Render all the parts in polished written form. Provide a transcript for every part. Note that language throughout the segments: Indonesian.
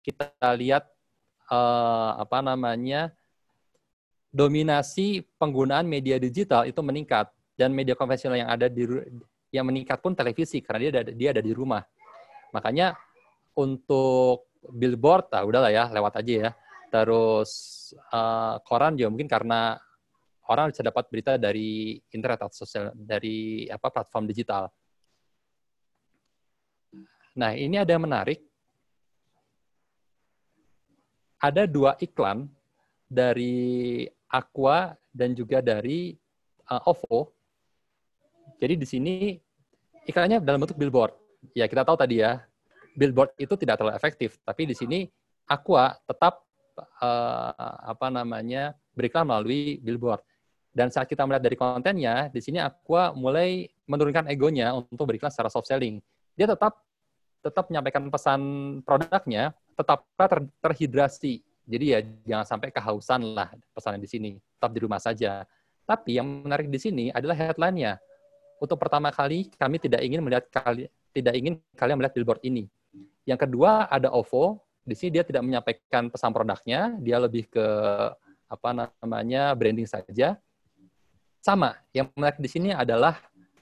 kita lihat dominasi penggunaan media digital itu meningkat, dan media konvensional yang meningkat pun televisi karena dia ada di rumah. Makanya untuk billboard, udahlah ya, lewat aja ya. Terus koran juga mungkin karena orang bisa dapat berita dari internet atau dari platform digital. Nah, ini ada yang menarik. Ada 2 iklan dari Aqua dan juga dari OVO. Jadi di sini iklannya dalam bentuk billboard. Ya, kita tahu tadi ya, billboard itu tidak terlalu efektif, tapi di sini Aqua tetap beriklan melalui billboard. Dan saat kita melihat dari kontennya, di sini Aqua mulai menurunkan egonya untuk beriklan secara soft selling. Dia tetap menyampaikan pesan produknya, tetaplah terhidrasi. Jadi ya jangan sampai kehausan lah pesannya di sini. Tetap di rumah saja. Tapi yang menarik di sini adalah headline-nya. Untuk pertama kali kami tidak ingin kalian melihat billboard ini. Yang kedua ada OVO. Di sini dia tidak menyampaikan pesan produknya, dia lebih ke branding saja. Sama, yang menarik di sini adalah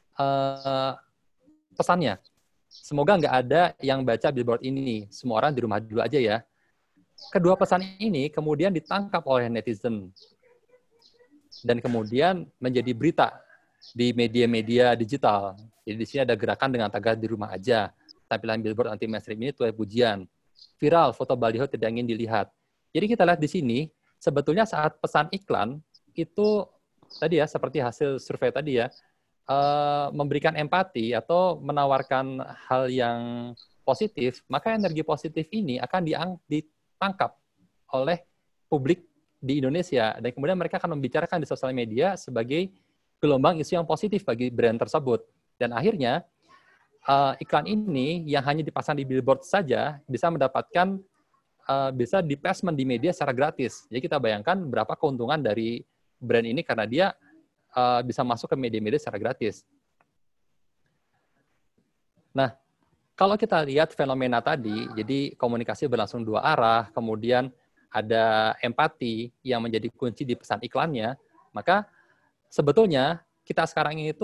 pesannya. Semoga nggak ada yang baca billboard ini. Semua orang di rumah dulu aja ya. Kedua pesan ini kemudian ditangkap oleh netizen dan kemudian menjadi berita di media-media digital. Jadi di sini ada gerakan dengan tagar di rumah aja. Tampilan billboard anti mainstream ini tuai pujian. Viral, foto baliho tidak ingin dilihat. Jadi kita lihat di sini, sebetulnya saat pesan iklan itu tadi ya, seperti hasil survei tadi ya, memberikan empati atau menawarkan hal yang positif, maka energi positif ini akan ditangkap oleh publik di Indonesia, dan kemudian mereka akan membicarakan di sosial media sebagai gelombang isu yang positif bagi brand tersebut. Dan akhirnya iklan ini yang hanya dipasang di billboard saja bisa mendapatkan bisa di placement di media secara gratis. Jadi kita bayangkan berapa keuntungan dari brand ini karena dia bisa masuk ke media-media secara gratis. Nah, kalau kita lihat fenomena tadi, jadi komunikasi berlangsung 2 arah, kemudian ada empati yang menjadi kunci di pesan iklannya, maka sebetulnya kita sekarang ini tuh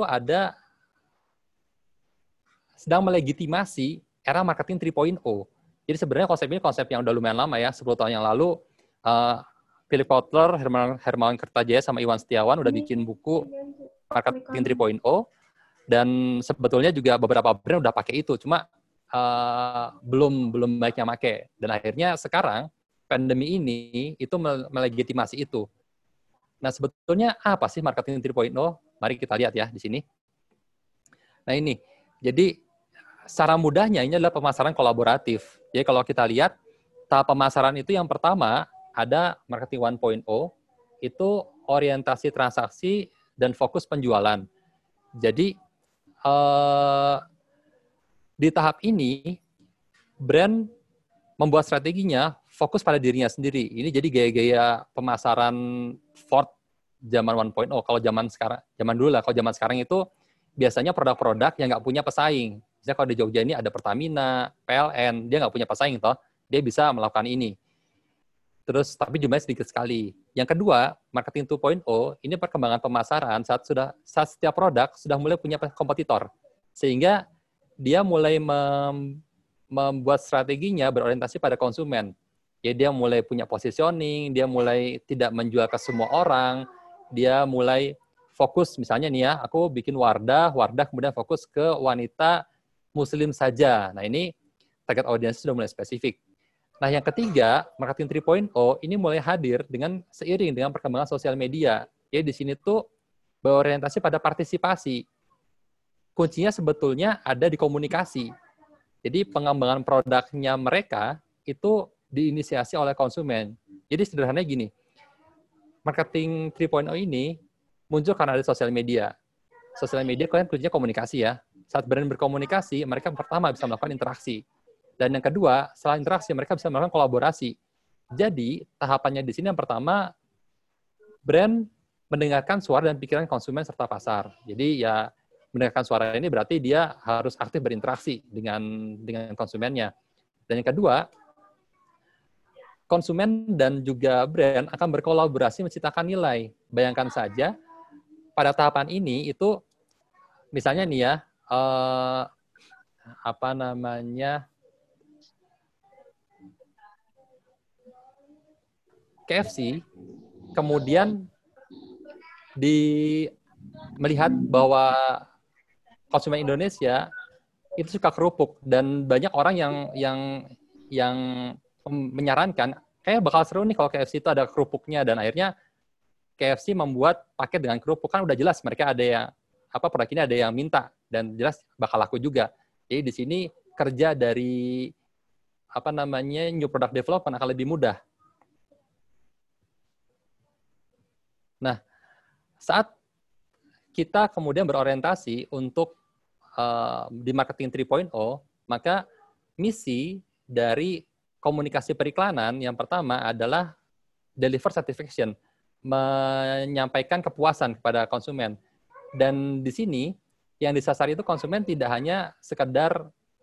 sedang melegitimasi era marketing 3.0. Jadi sebenarnya konsep ini konsep yang udah lumayan lama ya, 10 tahun yang lalu Philip Kotler, Hermawan Kertajaya, sama Iwan Setiawan udah bikin buku Marketing 3.0, dan sebetulnya juga beberapa brand udah pakai itu, cuma belum banyak yang pakai. Dan akhirnya sekarang pandemi ini itu melegitimasi itu. Nah, sebetulnya apa sih Marketing 3.0? Mari kita lihat ya di sini. Nah, ini. Jadi secara mudahnya ini adalah pemasaran kolaboratif. Jadi kalau kita lihat tahap pemasaran itu yang pertama ada marketing 1.0, itu orientasi transaksi dan fokus penjualan. Jadi di tahap ini brand membuat strateginya fokus pada dirinya sendiri. Ini jadi gaya-gaya pemasaran Ford zaman 1.0. Kalau zaman dulu lah, kalau zaman sekarang itu biasanya produk-produk yang nggak punya pesaing. Misalnya kalau di Jogja ini ada Pertamina, PLN, dia nggak punya pesaing toh, dia bisa melakukan ini. Terus tapi jumlahnya sedikit sekali. Yang kedua, marketing 2.0 ini perkembangan pemasaran saat setiap produk sudah mulai punya kompetitor. Sehingga dia mulai membuat strateginya berorientasi pada konsumen. Ya, dia mulai punya positioning, dia mulai tidak menjual ke semua orang, dia mulai fokus, misalnya nih ya, aku bikin Wardah kemudian fokus ke wanita muslim saja. Nah, ini target audience sudah mulai spesifik. Nah, yang ketiga, marketing 3.0 ini mulai hadir seiring dengan perkembangan sosial media. Ya, di sini tuh berorientasi pada partisipasi. Kuncinya sebetulnya ada di komunikasi. Jadi pengembangan produknya mereka itu diinisiasi oleh konsumen. Jadi sederhananya gini, marketing 3.0 ini muncul karena ada sosial media. Sosial media kan kuncinya komunikasi ya. Saat brand berkomunikasi, mereka pertama bisa melakukan interaksi. Dan yang kedua, setelah interaksi, mereka bisa melakukan kolaborasi. Jadi, tahapannya di sini yang pertama, brand mendengarkan suara dan pikiran konsumen serta pasar. Jadi, ya mendengarkan suara ini berarti dia harus aktif berinteraksi dengan konsumennya. Dan yang kedua, konsumen dan juga brand akan berkolaborasi menciptakan nilai. Bayangkan saja, pada tahapan ini itu, misalnya nih ya, apa namanya, KFC, kemudian melihat bahwa konsumen Indonesia itu suka kerupuk dan banyak orang yang menyarankan kayak bakal seru nih kalau KFC itu ada kerupuknya, dan akhirnya KFC membuat paket dengan kerupuk. Kan udah jelas mereka ada yang produk ini ada yang minta dan jelas bakal laku juga. Jadi di sini kerja dari new product development akan lebih mudah. Nah, saat kita kemudian berorientasi untuk di marketing 3.0, maka misi dari komunikasi periklanan yang pertama adalah deliver satisfaction, menyampaikan kepuasan kepada konsumen. Dan di sini yang disasar itu konsumen tidak hanya sekedar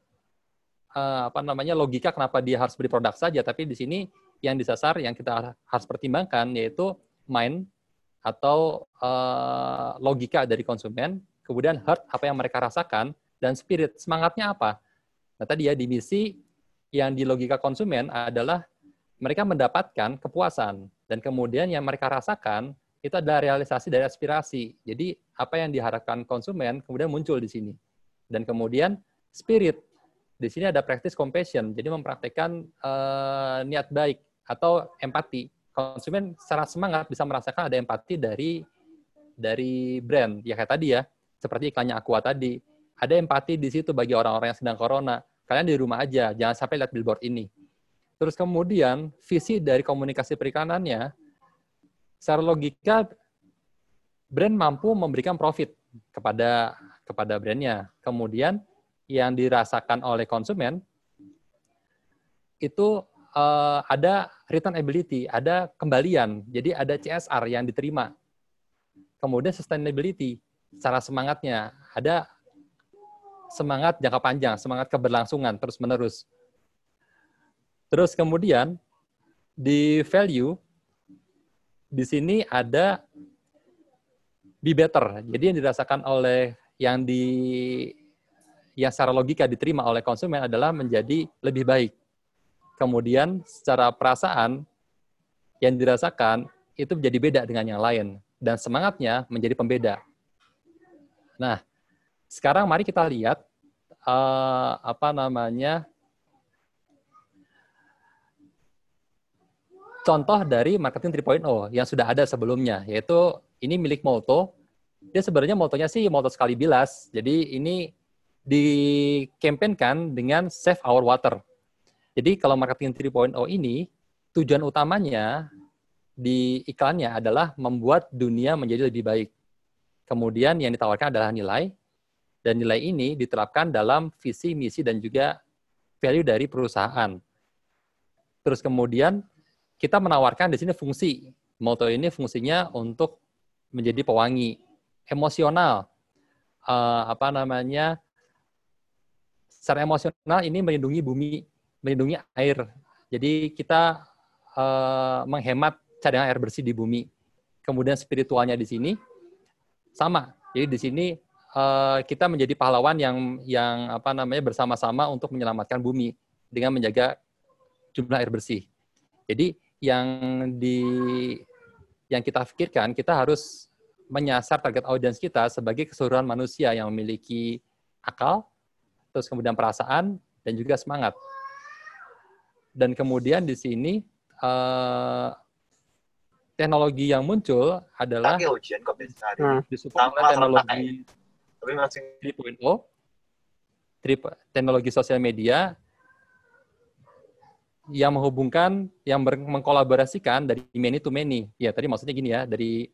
logika kenapa dia harus beli produk saja, tapi di sini yang disasar, yang kita harus pertimbangkan yaitu mind atau logika dari konsumen, kemudian heart, apa yang mereka rasakan, dan spirit, semangatnya apa. Nah tadi ya, di misi yang di logika konsumen adalah mereka mendapatkan kepuasan, dan kemudian yang mereka rasakan itu adalah realisasi dari aspirasi. Jadi apa yang diharapkan konsumen kemudian muncul di sini. Dan kemudian spirit, di sini ada practice compassion, jadi mempraktekkan niat baik atau empati. Konsumen secara semangat bisa merasakan ada empati dari brand. Ya kayak tadi ya, seperti iklannya Aqua tadi. Ada empati di situ bagi orang-orang yang sedang corona. Kalian di rumah aja, jangan sampai lihat billboard ini. Terus kemudian visi dari komunikasi periklanannya, secara logika brand mampu memberikan profit kepada brandnya. Kemudian yang dirasakan oleh konsumen itu ada return ability, ada kembalian. Jadi ada CSR yang diterima. Kemudian sustainability, secara semangatnya ada semangat jangka panjang, semangat keberlangsungan terus-menerus. Terus kemudian di value, di sini ada be better. Jadi yang dirasakan oleh yang secara logika diterima oleh konsumen adalah menjadi lebih baik. Kemudian secara perasaan yang dirasakan itu menjadi beda dengan yang lain, dan semangatnya menjadi pembeda. Nah, sekarang mari kita lihat contoh dari marketing 3.0 yang sudah ada sebelumnya, yaitu ini milik Molto. Dia sebenarnya motonya sih Molto sekali bilas. Jadi ini dikampanyekan dengan Save Our Water. Jadi kalau marketing 3.0 ini, tujuan utamanya di iklannya adalah membuat dunia menjadi lebih baik. Kemudian yang ditawarkan adalah nilai, dan nilai ini diterapkan dalam visi, misi, dan juga value dari perusahaan. Terus kemudian kita menawarkan di sini fungsi. Molto ini fungsinya untuk menjadi pewangi, emosional, secara emosional ini melindungi bumi, melindungi air. Jadi kita menghemat cadangan air bersih di bumi. Kemudian spiritualnya di sini sama. Jadi di sini kita menjadi pahlawan yang bersama-sama untuk menyelamatkan bumi dengan menjaga jumlah air bersih. Jadi yang kita pikirkan, kita harus menyasar target audiens kita sebagai keseluruhan manusia yang memiliki akal, terus kemudian perasaan, dan juga semangat. Dan kemudian di sini teknologi yang muncul adalah disupport oleh teknologi 3.0, teknologi sosial media yang menghubungkan, yang mengkolaborasikan dari many to many. Ya tadi maksudnya gini ya, dari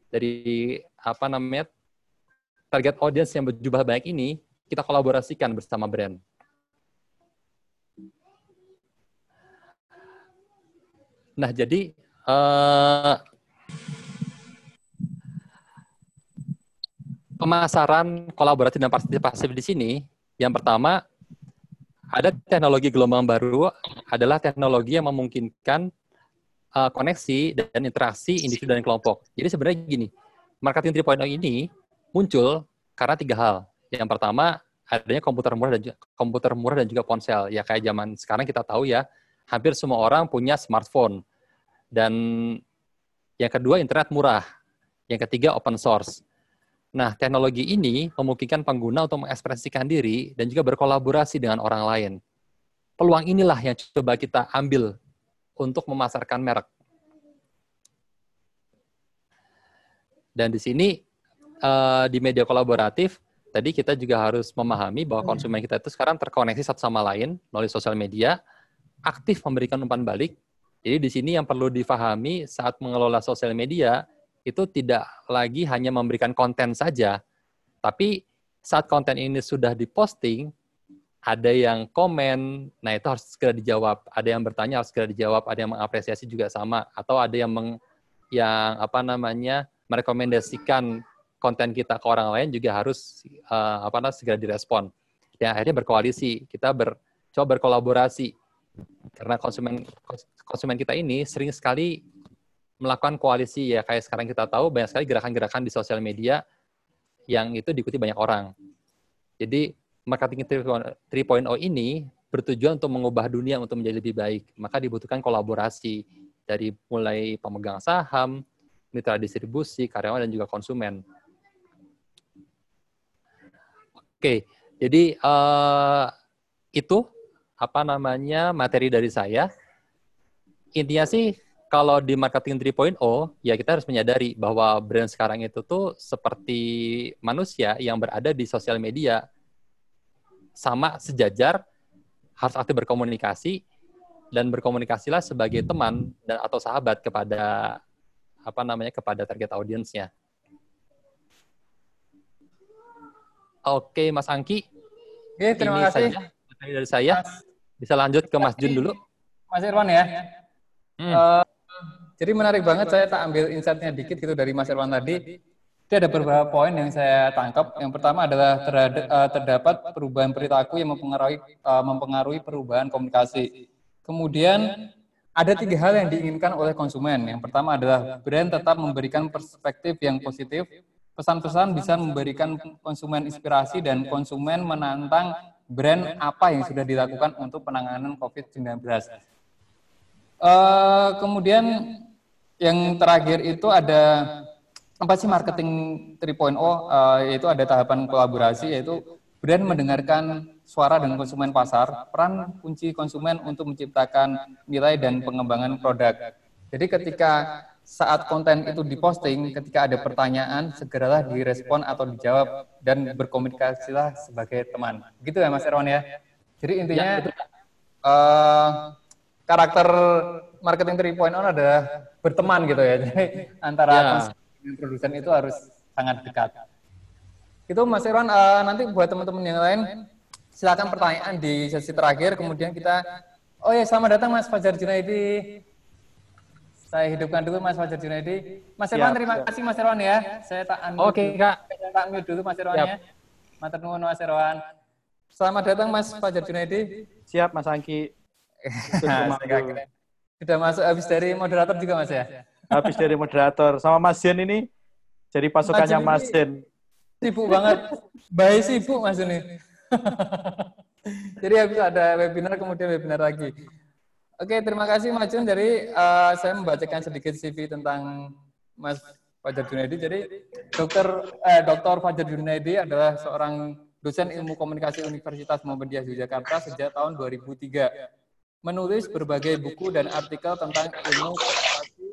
target audience yang berjumlah banyak ini kita kolaborasikan bersama brand. Nah jadi pemasaran kolaboratif dan partisipatif di sini, yang pertama, ada teknologi gelombang baru, adalah teknologi yang memungkinkan koneksi dan interaksi individu dan kelompok. Jadi sebenarnya gini, marketing 3.0 ini muncul karena 3 hal. Yang pertama, adanya komputer murah dan juga ponsel. Ya kayak zaman sekarang kita tahu ya, hampir semua orang punya smartphone. Dan yang kedua, internet murah. Yang ketiga, open source. Nah, teknologi ini memungkinkan pengguna untuk mengekspresikan diri dan juga berkolaborasi dengan orang lain. Peluang inilah yang coba kita ambil untuk memasarkan merek. Dan di sini, di media kolaboratif, tadi kita juga harus memahami bahwa konsumen kita itu sekarang terkoneksi satu sama lain melalui sosial media, aktif memberikan umpan balik. Jadi di sini yang perlu difahami saat mengelola sosial media, itu tidak lagi hanya memberikan konten saja, tapi saat konten ini sudah diposting, ada yang komen, nah itu harus segera dijawab. Ada yang bertanya harus segera dijawab, ada yang mengapresiasi juga sama, atau ada yang merekomendasikan konten kita ke orang lain juga harus segera direspon. Dan akhirnya berkoalisi, kita coba berkolaborasi. Karena konsumen kita ini sering sekali melakukan koalisi, ya kayak sekarang kita tahu banyak sekali gerakan-gerakan di sosial media yang itu diikuti banyak orang. Jadi marketing 3.0 ini bertujuan untuk mengubah dunia untuk menjadi lebih baik. Maka dibutuhkan kolaborasi dari mulai pemegang saham, mitra distribusi, karyawan, dan juga konsumen. Oke, jadi itu materi dari saya. Intinya sih kalau di marketing 3.0 ya kita harus menyadari bahwa brand sekarang itu tuh seperti manusia yang berada di sosial media, sama sejajar, harus aktif berkomunikasi, dan berkomunikasilah sebagai teman dan atau sahabat kepada kepada target audiensnya. Oke, Mas Angki. Oke, terima kasih. Saja dari saya. Bisa lanjut ke Mas Jun dulu. Mas Irwan ya. Jadi menarik banget, saya tak ambil insight-nya dikit gitu dari Mas Irwan tadi. Jadi ada beberapa poin yang saya tangkap. Yang pertama adalah terdapat perubahan perilaku yang mempengaruhi perubahan komunikasi. Kemudian ada 3 hal yang diinginkan oleh konsumen. Yang pertama adalah brand tetap memberikan perspektif yang positif. Pesan-pesan bisa memberikan konsumen inspirasi dan konsumen menantang brand apa yang sudah dilakukan untuk penanganan COVID-19. Kemudian yang terakhir itu ada apa sih marketing 3.0, yaitu ada tahapan kolaborasi, yaitu brand mendengarkan suara dan konsumen pasar, peran kunci konsumen untuk menciptakan nilai dan pengembangan produk. Jadi ketika saat konten itu diposting, ketika ada pertanyaan, segeralah direspon atau dijawab dan berkomunikasilah sebagai teman. Gitu ya Mas Irwan ya. Jadi intinya karakter marketing 3.0 adalah berteman gitu ya. Jadi antara konsumen dan produsen itu harus sangat dekat. Itu Mas Irwan, nanti buat teman-teman yang lain silakan pertanyaan di sesi terakhir, kemudian kita selamat datang Mas Fajar Junaidi. Saya hidupkan dulu Mas Fajar Junaidi. Mas Irwan, terima kasih Mas Irwan ya. Saya tak unmute. Oke, Kak. Saya tak mute dulu Mas Irwan ya. Matur nuwun Mas Irwan. Selamat datang Mas Fajar Junaidi. Siap Mas Angki. Sudah masuk habis dari moderator juga Mas ya? Habis dari moderator. Sama Mas Jen ini jadi pasukannya Mas Jen. Sibuk banget. Baik sibuk Mas ini. Jadi habis ada webinar, kemudian webinar lagi. Oke, terima kasih Mas Jun. Jadi saya membacakan sedikit CV tentang Mas Fajar Junaidi. Jadi Dr. Fajar Junaidi adalah seorang dosen ilmu komunikasi Universitas Muhammadiyah Yogyakarta sejak tahun 2003. Menulis berbagai buku dan artikel tentang ilmu komunikasi.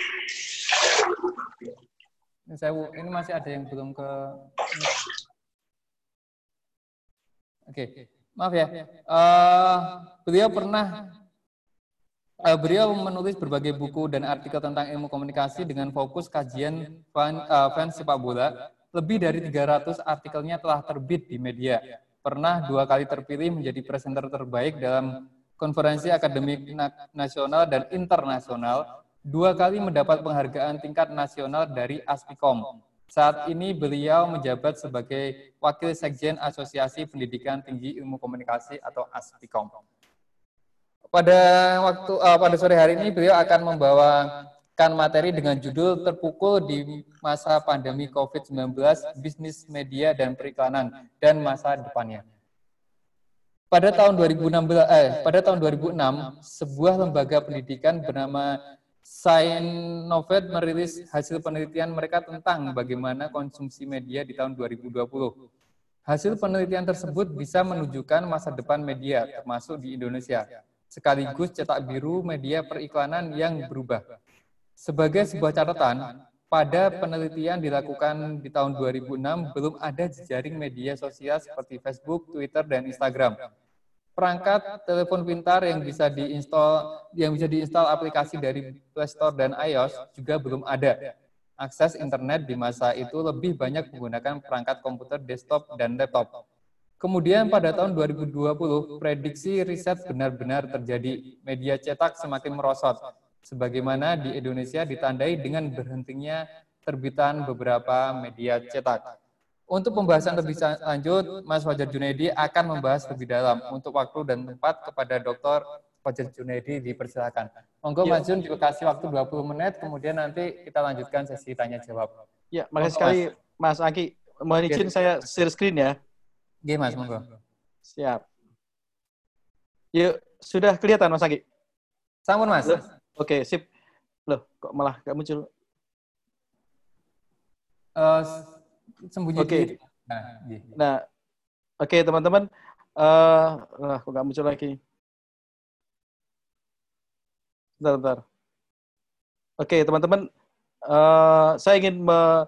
Ini masih ada yang belum ke... Oke, maaf ya. Beliau menulis berbagai buku dan artikel tentang ilmu komunikasi dengan fokus kajian fans sepak bola. Lebih dari 300 artikelnya telah terbit di media. Pernah 2 kali terpilih menjadi presenter terbaik dalam konferensi akademik nasional dan internasional. 2 kali mendapat penghargaan tingkat nasional dari Aspikom. Saat ini beliau menjabat sebagai Wakil Sekjen Asosiasi Pendidikan Tinggi Ilmu Komunikasi atau Aspikom. Pada sore hari ini beliau akan membawakan materi dengan judul Terpukul di Masa Pandemi COVID-19, Bisnis Media dan Periklanan dan Masa Depannya. Pada tahun 2006, sebuah lembaga pendidikan bernama Scienovet merilis hasil penelitian mereka tentang bagaimana konsumsi media di tahun 2020. Hasil penelitian tersebut bisa menunjukkan masa depan media, termasuk di Indonesia, sekaligus cetak biru media periklanan yang berubah. Sebagai sebuah catatan, pada penelitian dilakukan di tahun 2006 belum ada jejaring media sosial seperti Facebook, Twitter, dan Instagram. Perangkat telepon pintar yang bisa diinstal aplikasi dari Play Store dan iOS juga belum ada. Akses internet di masa itu lebih banyak menggunakan perangkat komputer desktop dan laptop. Kemudian pada tahun 2020, prediksi riset benar-benar terjadi. Media cetak semakin merosot, sebagaimana di Indonesia ditandai dengan berhentinya terbitan beberapa media cetak. Untuk pembahasan lebih lanjut, Mas Fajar Junaidi akan membahas lebih dalam. Untuk waktu dan tempat kepada Dr. Fajar Junaidi dipersilakan. Monggo Mas Jun dikasih waktu 20 menit, kemudian nanti kita lanjutkan sesi tanya-jawab. Ya, makasih sekali Mas Angki. Mohon izin saya share screen ya. Oke, Mas, monggo. Siap. Yuk, sudah kelihatan Mas Angki? Sampun, Mas. Oke, sip. Loh, kok malah nggak muncul? Sembunyi Oke. di... Nah, oke teman-teman. Kok nggak muncul lagi? Bentar. Oke, teman-teman. Saya ingin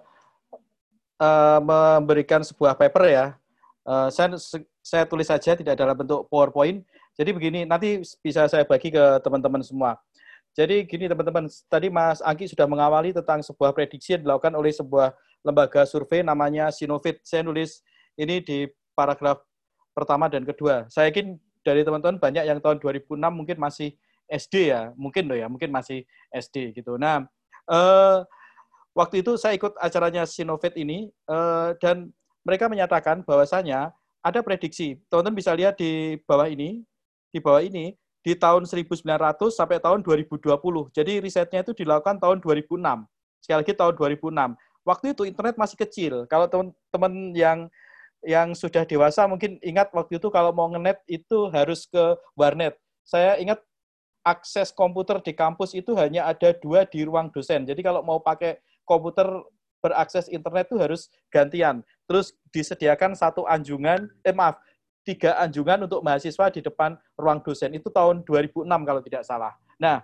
memberikan sebuah paper ya. Saya tulis saja, tidak dalam bentuk PowerPoint. Jadi begini, nanti bisa saya bagi ke teman-teman semua. Jadi gini teman-teman, tadi Mas Angki sudah mengawali tentang sebuah prediksi yang dilakukan oleh sebuah lembaga survei namanya Sinovit. Saya nulis ini di paragraf pertama dan kedua. Saya yakin dari teman-teman banyak yang tahun 2006 mungkin masih SD ya, mungkin masih SD gitu. Nah, waktu itu saya ikut acaranya Sinovit ini dan mereka menyatakan bahwasanya ada prediksi. Teman-teman bisa lihat di bawah ini, di tahun 1900 sampai tahun 2020. Jadi risetnya itu dilakukan tahun 2006. Sekali lagi tahun 2006. Waktu itu internet masih kecil. Kalau teman-teman yang sudah dewasa mungkin ingat waktu itu kalau mau ngenet itu harus ke warnet. Saya ingat akses komputer di kampus itu hanya ada 2 di ruang dosen. Jadi kalau mau pakai komputer berakses internet itu harus gantian. Terus disediakan 3 anjungan untuk mahasiswa di depan ruang dosen. Itu tahun 2006 kalau tidak salah. Nah,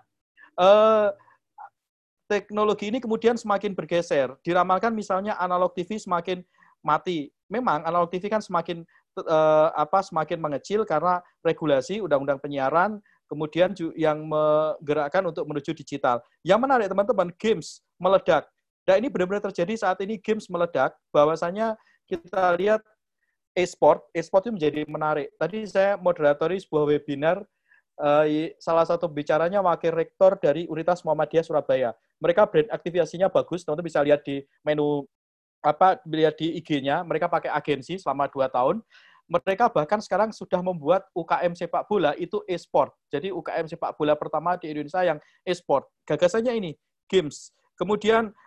teknologi ini kemudian semakin bergeser. Diramalkan misalnya analog TV semakin mati. Memang analog TV kan semakin mengecil karena regulasi undang-undang penyiaran, kemudian yang menggerakkan untuk menuju digital. Yang menarik teman-teman, games meledak. Nah, ini benar-benar terjadi saat ini, games meledak. Bahwasanya kita lihat e-sport itu menjadi menarik. Tadi saya moderatori sebuah webinar, salah satu bicaranya wakil rektor dari Universitas Muhammadiyah Surabaya. Mereka brand aktivasinya bagus, teman-teman bisa lihat di menu, lihat di IG-nya, mereka pakai agensi selama 2 tahun. Mereka bahkan sekarang sudah membuat UKM sepak bola itu e-sport. Jadi UKM sepak bola pertama di Indonesia yang e-sport. Gagasannya ini, games. Kemudian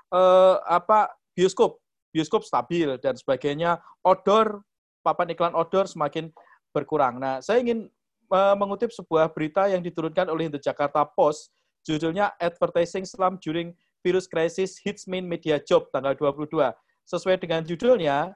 bioskop stabil dan sebagainya. Outdoor, papan iklan outdoor semakin berkurang. Nah, saya ingin mengutip sebuah berita yang diturunkan oleh The Jakarta Post, judulnya Advertising Slump During Virus Crisis Hits Main Media Job, tanggal 22. Sesuai dengan judulnya,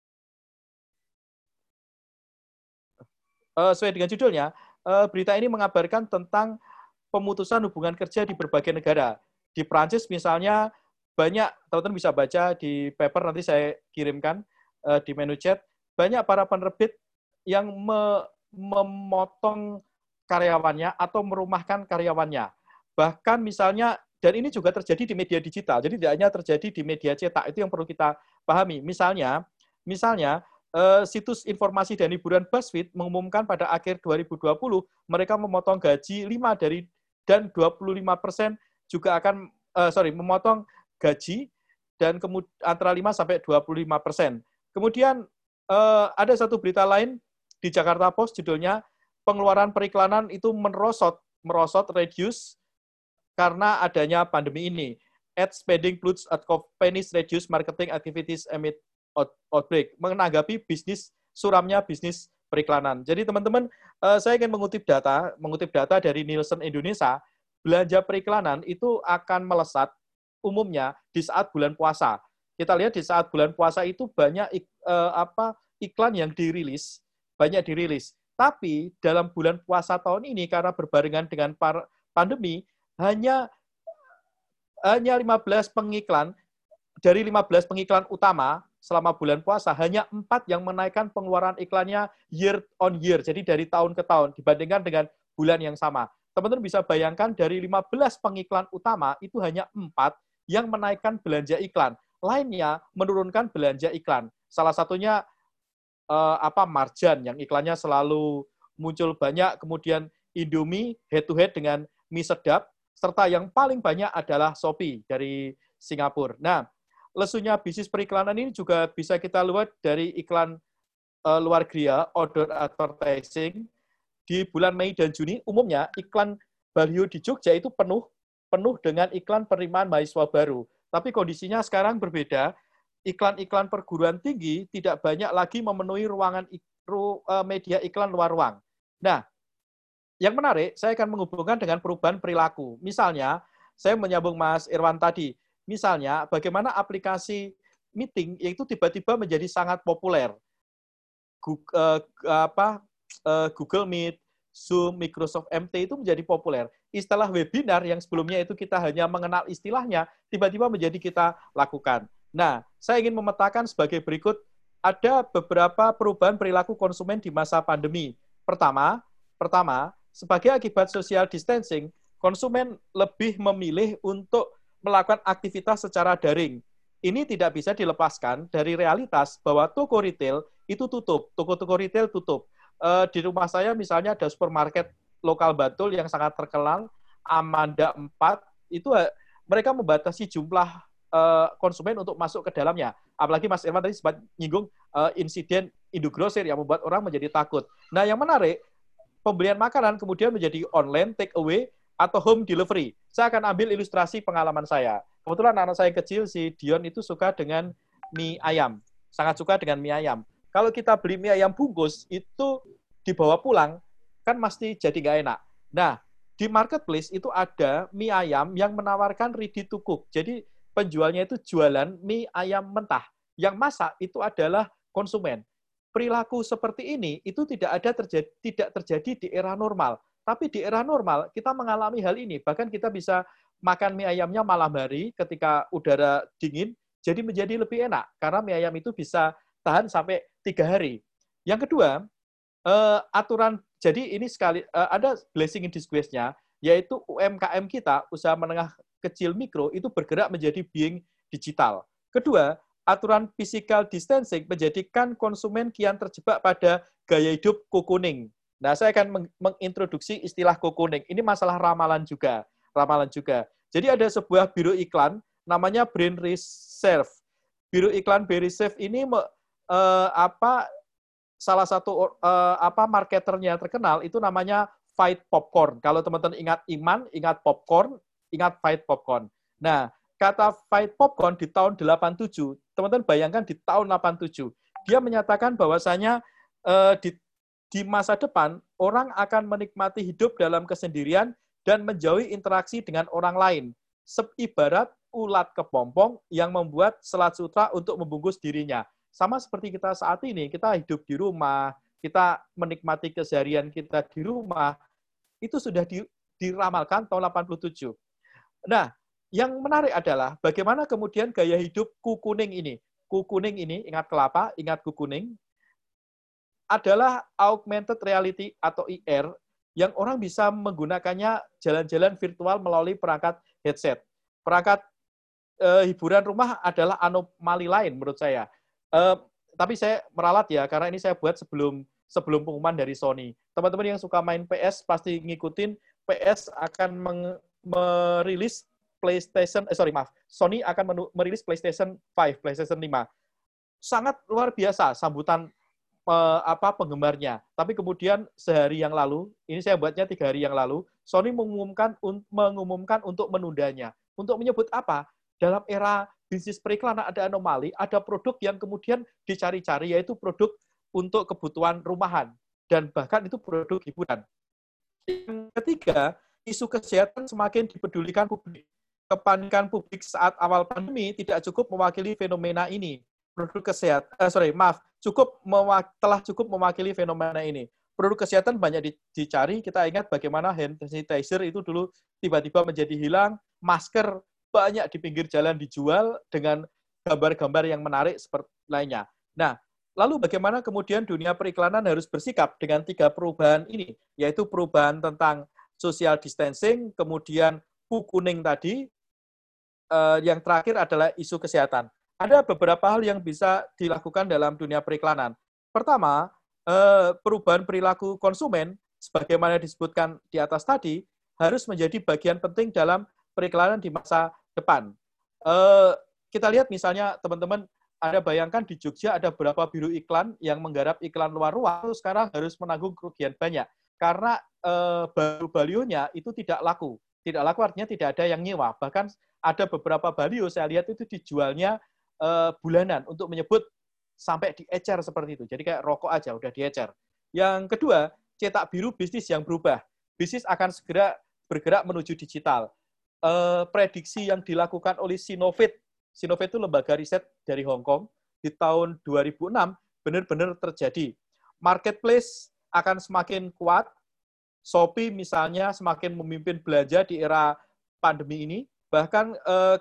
berita ini mengabarkan tentang pemutusan hubungan kerja di berbagai negara. Di Prancis misalnya, banyak, teman-teman bisa baca di paper, nanti saya kirimkan di menu chat, banyak para penerbit yang memotong karyawannya atau merumahkan karyawannya. Bahkan misalnya, dan ini juga terjadi di media digital, jadi tidak hanya terjadi di media cetak, itu yang perlu kita pahami. Misalnya situs informasi dan hiburan BuzzFeed mengumumkan pada akhir 2020, mereka memotong gaji 25% juga akan, memotong gaji dan antara 5 sampai 25%. Kemudian ada satu berita lain di Jakarta Post, judulnya pengeluaran periklanan itu merosot merosot, reduce karena adanya pandemi ini. Ad spending plus at companies reduce marketing activities amid outbreak. Menanggapi suramnya bisnis periklanan. Jadi teman-teman, saya ingin mengutip data dari Nielsen Indonesia, belanja periklanan itu akan melesat umumnya di saat bulan puasa. Kita lihat di saat bulan puasa itu banyak iklan yang banyak dirilis. Tapi dalam bulan puasa tahun ini karena berbarengan dengan pandemi, hanya 15 pengiklan, dari 15 pengiklan utama selama bulan puasa, hanya 4 yang menaikkan pengeluaran iklannya year on year, jadi dari tahun ke tahun, dibandingkan dengan bulan yang sama. Teman-teman bisa bayangkan dari 15 pengiklan utama, itu hanya 4 yang menaikkan belanja iklan. Lainnya menurunkan belanja iklan. Salah satunya Marjan, yang iklannya selalu muncul banyak, kemudian Indomie head-to-head dengan mie sedap, serta yang paling banyak adalah Shopee dari Singapura. Nah, lesunya bisnis periklanan ini juga bisa kita lihat dari iklan luar gria, outdoor advertising. Di bulan Mei dan Juni, umumnya iklan baliho di Jogja itu penuh dengan iklan penerimaan mahasiswa baru. Tapi kondisinya sekarang berbeda, iklan-iklan perguruan tinggi tidak banyak lagi memenuhi ruangan media iklan luar ruang. Nah, yang menarik, saya akan menghubungkan dengan perubahan perilaku. Misalnya, saya menyambung Mas Irwan tadi, misalnya bagaimana aplikasi meeting itu tiba-tiba menjadi sangat populer. Google Meet, Zoom, Microsoft MT itu menjadi populer. Istilah webinar yang sebelumnya itu kita hanya mengenal istilahnya, tiba-tiba menjadi kita lakukan. Nah, saya ingin memetakan sebagai berikut, ada beberapa perubahan perilaku konsumen di masa pandemi. Pertama, sebagai akibat social distancing, konsumen lebih memilih untuk melakukan aktivitas secara daring. Ini tidak bisa dilepaskan dari realitas bahwa toko retail itu tutup, toko-toko retail tutup. Di rumah saya misalnya ada supermarket lokal Bantul yang sangat terkenal, Amanda 4, itu mereka membatasi jumlah konsumen untuk masuk ke dalamnya. Apalagi Mas Irwan tadi sempat nyinggung insiden Indogrosir yang membuat orang menjadi takut. Nah, yang menarik, pembelian makanan kemudian menjadi online, take away, atau home delivery. Saya akan ambil ilustrasi pengalaman saya. Kebetulan anak saya kecil, si Dion itu suka dengan mie ayam. Sangat suka dengan mie ayam. Kalau kita beli mie ayam bungkus, itu dibawa pulang, kan mesti jadi nggak enak. Nah, di marketplace itu ada mie ayam yang menawarkan ready to cook. Jadi penjualnya itu jualan mie ayam mentah. Yang masak itu adalah konsumen. Perilaku seperti ini itu tidak terjadi di era normal. Tapi di era normal kita mengalami hal ini. Bahkan kita bisa makan mie ayamnya malam hari ketika udara dingin, jadi menjadi lebih enak karena mie ayam itu bisa tahan sampai 3 hari. Yang kedua, aturan. Jadi ini ada blessing in disguise-nya, yaitu UMKM kita, usaha menengah kecil mikro, itu bergerak menjadi being digital. Kedua, aturan physical distancing menjadikan konsumen kian terjebak pada gaya hidup cocooning. Nah, saya akan mengintroduksi istilah cocooning. Ini masalah ramalan juga. Jadi ada sebuah biro iklan namanya Brand Reserve. Biro iklan Brand Reserve ini salah satu marketernya terkenal itu namanya Fight Popcorn. Kalau teman-teman ingat Iman, ingat popcorn, ingat Fight Popcorn. Nah, kata Fight Popcorn di tahun 87, teman-teman bayangkan di tahun 87, dia menyatakan bahwasanya di masa depan orang akan menikmati hidup dalam kesendirian dan menjauhi interaksi dengan orang lain. Ibarat ulat kepompong yang membuat selat sutra untuk membungkus dirinya. Sama seperti kita saat ini, kita hidup di rumah, kita menikmati keseharian kita di rumah, itu sudah diramalkan tahun 87. Nah, yang menarik adalah bagaimana kemudian gaya hidup cocooning ini. Cocooning ini, ingat kelapa, ingat cocooning, adalah augmented reality atau IR yang orang bisa menggunakannya jalan-jalan virtual melalui perangkat headset. Perangkat hiburan rumah adalah anomali lain menurut saya. Tapi saya meralat ya, karena ini saya buat sebelum pengumuman dari Sony. Teman-teman yang suka main PS pasti ngikutin, PS akan merilis Sony akan merilis PlayStation 5, PlayStation 5. Sangat luar biasa sambutan penggemarnya. Tapi kemudian sehari yang lalu, ini saya buatnya 3 hari yang lalu, Sony mengumumkan untuk menundanya. Untuk menyebut apa? Dalam era bisnis periklanan ada anomali, ada produk yang kemudian dicari-cari, yaitu produk untuk kebutuhan rumahan. Dan bahkan itu produk hiburan. Yang ketiga, isu kesehatan semakin dipedulikan publik. Kepanikan publik saat awal pandemi tidak cukup mewakili fenomena ini. Produk kesehatan, telah cukup mewakili fenomena ini. Produk kesehatan banyak dicari, kita ingat bagaimana hand sanitizer itu dulu tiba-tiba menjadi hilang, masker banyak di pinggir jalan dijual dengan gambar-gambar yang menarik seperti lainnya. Nah, lalu bagaimana kemudian dunia periklanan harus bersikap dengan 3 perubahan ini, yaitu perubahan tentang social distancing, kemudian kuning tadi, yang terakhir adalah isu kesehatan. Ada beberapa hal yang bisa dilakukan dalam dunia periklanan. Pertama, perubahan perilaku konsumen, sebagaimana disebutkan di atas tadi, harus menjadi bagian penting dalam periklanan di masa depan. Kita lihat misalnya, teman-teman, ada bayangkan di Jogja ada berapa biro iklan yang menggarap iklan luar ruang, sekarang harus menanggung kerugian banyak. Karena balio-balionya itu tidak laku. Tidak laku artinya tidak ada yang nyewa. Bahkan ada beberapa balio, saya lihat itu dijualnya bulanan untuk menyebut sampai diecer seperti itu. Jadi kayak rokok aja udah diecer. Yang kedua, cetak biru bisnis yang berubah. Bisnis akan segera bergerak menuju digital. Prediksi yang dilakukan oleh Sinovate itu lembaga riset dari Hong Kong di tahun 2006 benar-benar terjadi. Marketplace akan semakin kuat. Shopee misalnya semakin memimpin belanja di era pandemi ini. Bahkan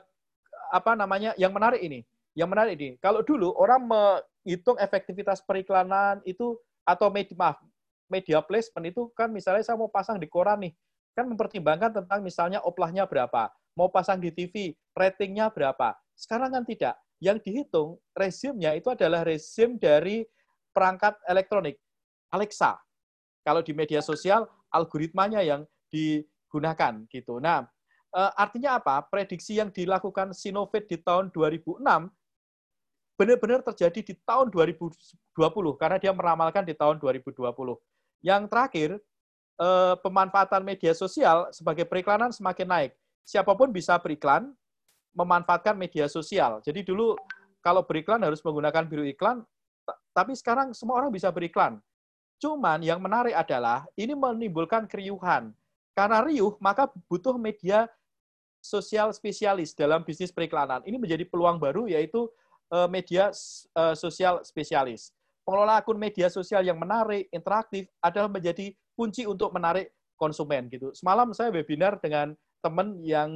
yang menarik ini. Kalau dulu orang menghitung efektivitas periklanan itu atau media placement itu kan misalnya saya mau pasang di koran nih, kan mempertimbangkan tentang misalnya oplahnya berapa, mau pasang di TV, ratingnya berapa. Sekarang kan tidak. Yang dihitung rezimnya itu adalah rezim dari perangkat elektronik, Alexa. Kalau di media sosial, algoritmanya yang digunakan gitu. Nah, artinya apa? Prediksi yang dilakukan Sinovate di tahun 2006 benar-benar terjadi di tahun 2020 karena dia meramalkan di tahun 2020. Yang terakhir, pemanfaatan media sosial sebagai periklanan semakin naik. Siapapun bisa beriklan, memanfaatkan media sosial. Jadi dulu kalau beriklan harus menggunakan biro iklan, tapi sekarang semua orang bisa beriklan. Cuman yang menarik adalah ini menimbulkan keriuhan. Karena riuh, maka butuh media sosial spesialis dalam bisnis periklanan. Ini menjadi peluang baru, yaitu media sosial spesialis. Pengelola akun media sosial yang menarik, interaktif, adalah menjadi kunci untuk menarik konsumen. Gitu. Semalam saya webinar dengan teman yang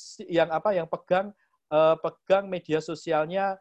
pegang media sosialnya,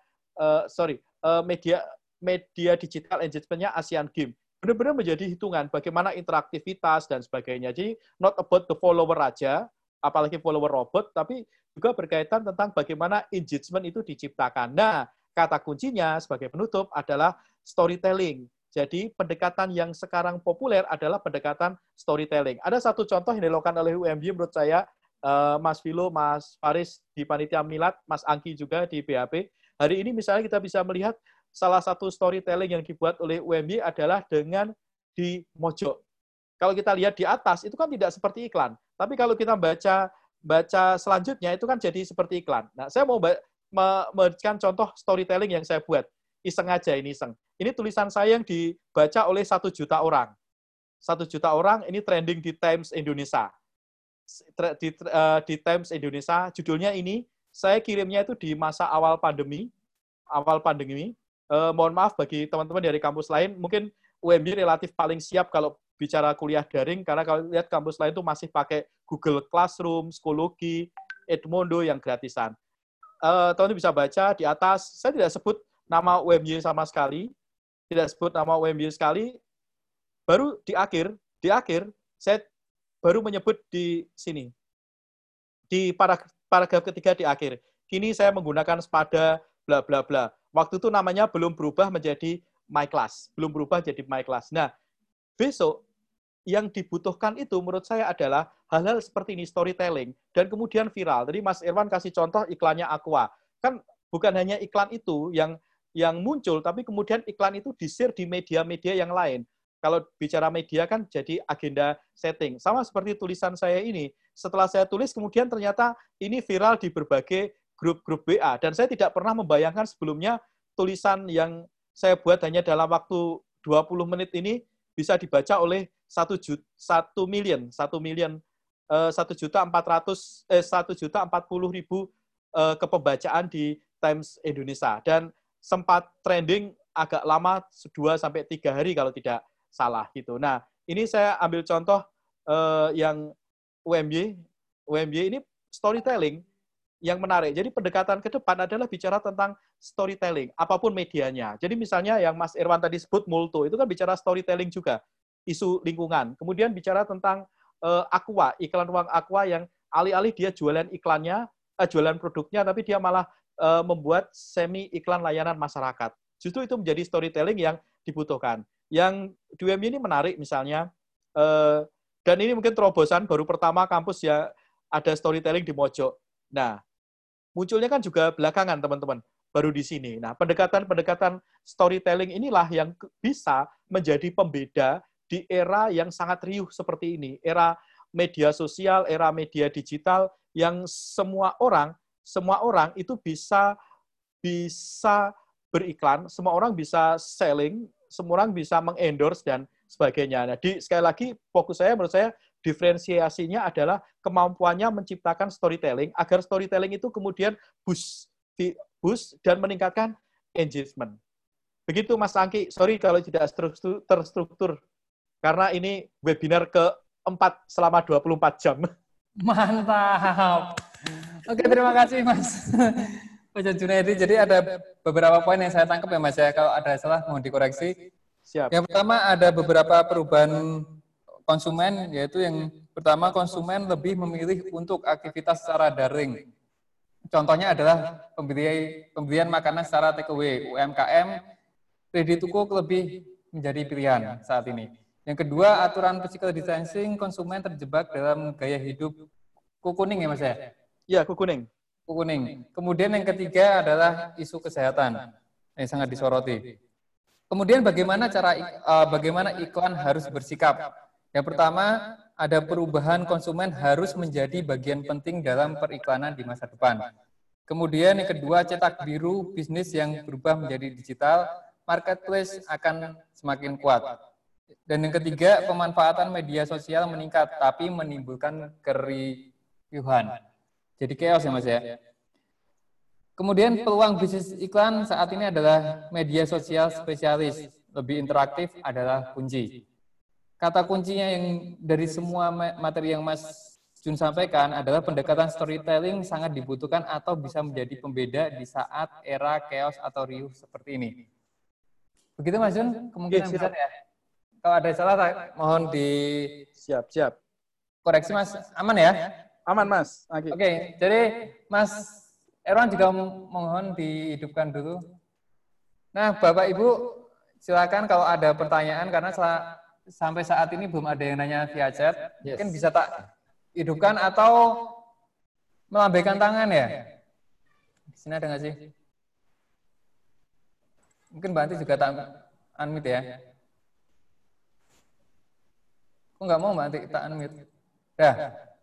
media digital engagement-nya Asian Games. Benar-benar menjadi hitungan bagaimana interaktivitas dan sebagainya. Jadi not about the follower aja, apalagi follower robot, tapi juga berkaitan tentang bagaimana engagement itu diciptakan. Nah, kata kuncinya sebagai penutup adalah storytelling. Jadi pendekatan yang sekarang populer adalah pendekatan storytelling. Ada satu contoh yang dilakukan oleh UMY menurut saya, Mas Vilo, Mas Faris di Panitia Milad, Mas Angki juga di BAP. Hari ini misalnya kita bisa melihat salah satu storytelling yang dibuat oleh UMY adalah dengan di mojok. Kalau kita lihat di atas, itu kan tidak seperti iklan. Tapi kalau kita baca selanjutnya, itu kan jadi seperti iklan. Nah, saya mau memberikan contoh storytelling yang saya buat. Iseng aja ini, iseng. Ini tulisan saya yang dibaca oleh 1 juta orang. 1 juta orang, ini trending di Times Indonesia. Di Times Indonesia, judulnya ini, saya kirimnya itu di masa awal pandemi. Mohon maaf bagi teman-teman dari kampus lain, mungkin UMY relatif paling siap kalau bicara kuliah daring, karena kalau lihat kampus lain itu masih pakai Google Classroom, Schoology, Edmodo yang gratisan. Teman-teman bisa baca di atas, saya tidak sebut nama UMY sama sekali, baru di akhir, saya baru menyebut di sini, di paragraf ketiga di akhir. Kini saya menggunakan Spada, bla bla bla. Waktu itu namanya belum berubah menjadi My Class. Nah, besok yang dibutuhkan itu menurut saya adalah hal-hal seperti ini, storytelling, dan kemudian viral. Tadi Mas Irwan kasih contoh iklannya Aqua. Kan bukan hanya iklan itu yang yang muncul, tapi kemudian iklan itu di-share di media-media yang lain. Kalau bicara media kan jadi agenda setting. Sama seperti tulisan saya ini. Setelah saya tulis, kemudian ternyata ini viral di berbagai grup-grup WA. Dan saya tidak pernah membayangkan sebelumnya tulisan yang saya buat hanya dalam waktu 20 menit ini bisa dibaca oleh 1.440.000 kepembacaan di Times Indonesia. Dan sempat trending agak lama 2-3 hari kalau tidak salah gitu. Nah, ini saya ambil contoh yang UMY. UMY ini storytelling yang menarik. Jadi pendekatan ke depan adalah bicara tentang storytelling, apapun medianya. Jadi misalnya yang Mas Irwan tadi sebut Multo, itu kan bicara storytelling juga, isu lingkungan. Kemudian bicara tentang Aqua, iklan ruang Aqua yang alih-alih dia jualan iklannya, jualan produknya, tapi dia malah membuat semi iklan layanan masyarakat. Justru itu menjadi storytelling yang dibutuhkan. Yang di UMY ini menarik misalnya, dan ini mungkin terobosan baru pertama kampus ya ada storytelling di Mojok. Nah, munculnya kan juga belakangan teman-teman, baru di sini. Nah, pendekatan-pendekatan storytelling inilah yang bisa menjadi pembeda di era yang sangat riuh seperti ini, era media sosial, era media digital yang semua orang itu bisa beriklan, semua orang bisa selling, semua orang bisa mengendorse dan sebagainya. Nah, sekali lagi fokus saya menurut saya diferensiasinya adalah kemampuannya menciptakan storytelling agar storytelling itu kemudian boost dan meningkatkan engagement. Begitu Mas Angki, sorry kalau tidak terstruktur karena ini webinar keempat selama 24 jam. Mantap. Oke, terima kasih Mas Mas Junaidi. Jadi ada beberapa poin yang saya tangkap ya Mas ya. Kalau ada salah mohon dikoreksi. Siap. Yang pertama ada beberapa perubahan konsumen, yaitu yang pertama konsumen lebih memilih untuk aktivitas secara daring. Contohnya adalah pembelian makanan secara take away. UMKM, ready to cook lebih menjadi pilihan saat ini. Yang kedua, aturan physical distancing, konsumen terjebak dalam gaya hidup kukuning ya Mas ya? Iya, kukuning. Kukuning. Kemudian yang ketiga adalah isu kesehatan yang sangat disoroti. Kemudian bagaimana iklan harus bersikap? Yang pertama, ada perubahan konsumen harus menjadi bagian penting dalam periklanan di masa depan. Kemudian yang kedua, cetak biru bisnis yang berubah menjadi digital, marketplace akan semakin kuat. Dan yang ketiga, pemanfaatan media sosial meningkat, tapi menimbulkan keriuhan. Jadi chaos ya Mas ya. Kemudian peluang bisnis iklan saat ini adalah media sosial spesialis, lebih interaktif adalah kunci. Kata kuncinya yang dari semua materi yang Mas Jun sampaikan adalah pendekatan storytelling sangat dibutuhkan atau bisa menjadi pembeda di saat era chaos atau riuh seperti ini. Begitu Mas Jun, kemungkinan besar ya. Kalau ada salah mohon di Siap. koreksi Mas, aman ya? Aman Mas. Oke, jadi Mas Erwan juga mohon dihidupkan dulu. Nah, Bapak Ibu, silakan kalau ada pertanyaan karena sampai saat ini belum ada yang nanya via chat. Mungkin bisa tak hidupkan atau melambaikan tangan ya. Di sini ada nggak sih? Mungkin Mbak Anti juga tak unmute ya. Kok nggak mau Mbak Anti tak unmute? Ya.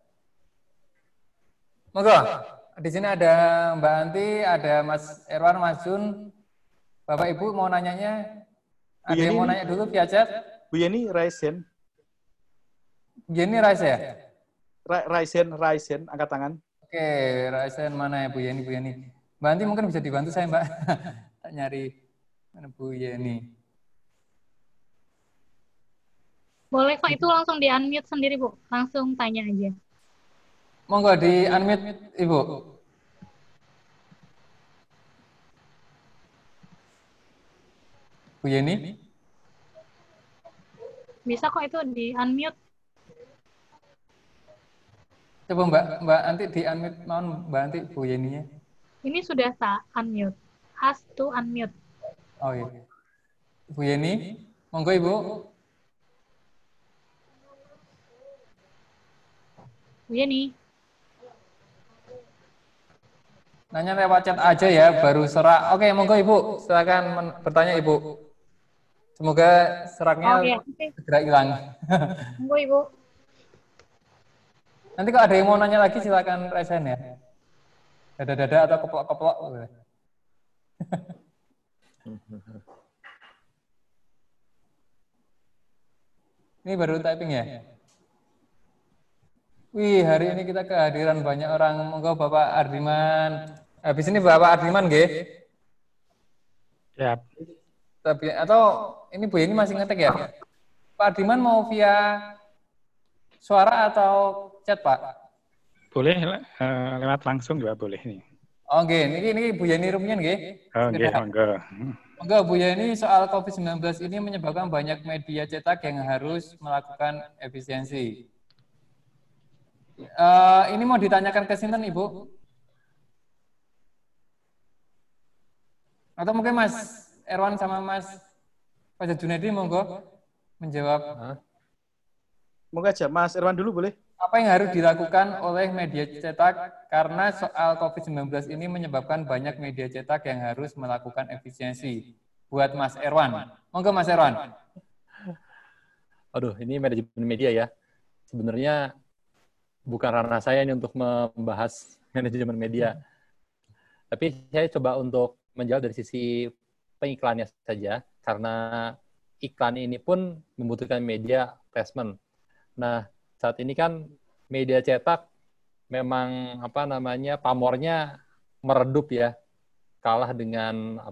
Monggo. Di sini ada Mbak Anti, ada Mas Erwan, Mas Jun. Bapak Ibu mau nanyanya? Ada yang mau nanya dulu via chat? Bu Yeni Raisen. Bu Yeni Raisen ya? Raisen, angkat tangan. Oke, Raisen mana ya Bu Yeni? Mbak Anti mungkin bisa dibantu saya Mbak. Nyari mana Bu Yeni. Boleh kok, itu langsung di-unmute sendiri Bu. Langsung tanya aja. Monggo di-unmute Ibu. Bu Yeni? Bisa kok itu di-unmute. Coba Mbak Anti di-unmute, mohon Mbak Anti Bu Yeninya. Ini sudah tak unmute. Has to unmute. Oh iya. Bu Yeni, monggo Ibu. Bu Yeni. Nanya lewat chat aja ya, baru serak. Oke, monggo Ibu, silakan bertanya Ibu. Semoga seraknya Oke, oke. segera hilang. Tunggu Ibu. Nanti kalau ada yang mau nanya lagi, silakan resen ya. Dada-dada atau keplok-keplok. Ini baru typing ya? Wih, hari ini kita kehadiran banyak orang. Monggo Bapak Ardiman. Habis ini Bapak Ardiman, nggih? Ya, Tapi atau ini Bu ini masih ngetik ya? Pak Ardiman mau via suara atau chat, Pak? boleh lewat langsung juga boleh nih. Oh, nggih. Ini Bu Yani Rumian, nggih. Oh, nggih, monggo. Monggo Bu Yani, soal COVID-19 ini menyebabkan banyak media cetak yang harus melakukan efisiensi. Ini mau ditanyakan ke sinten Ibu? Atau mungkin Mas Erwan sama Mas Fajar Junedi monggo menjawab. Monggo aja Mas Irwan dulu boleh? Apa yang harus dilakukan oleh media cetak karena soal COVID-19 ini menyebabkan banyak media cetak yang harus melakukan efisiensi? Buat Mas Erwan. Monggo Mas Erwan. Aduh, ini manajemen media ya. Sebenarnya bukan ranah saya ini untuk membahas manajemen media. Tapi saya coba untuk menjawab dari sisi pengiklannya saja, karena iklan ini pun membutuhkan media placement. Nah, saat ini kan media cetak memang pamornya meredup ya, kalah dengan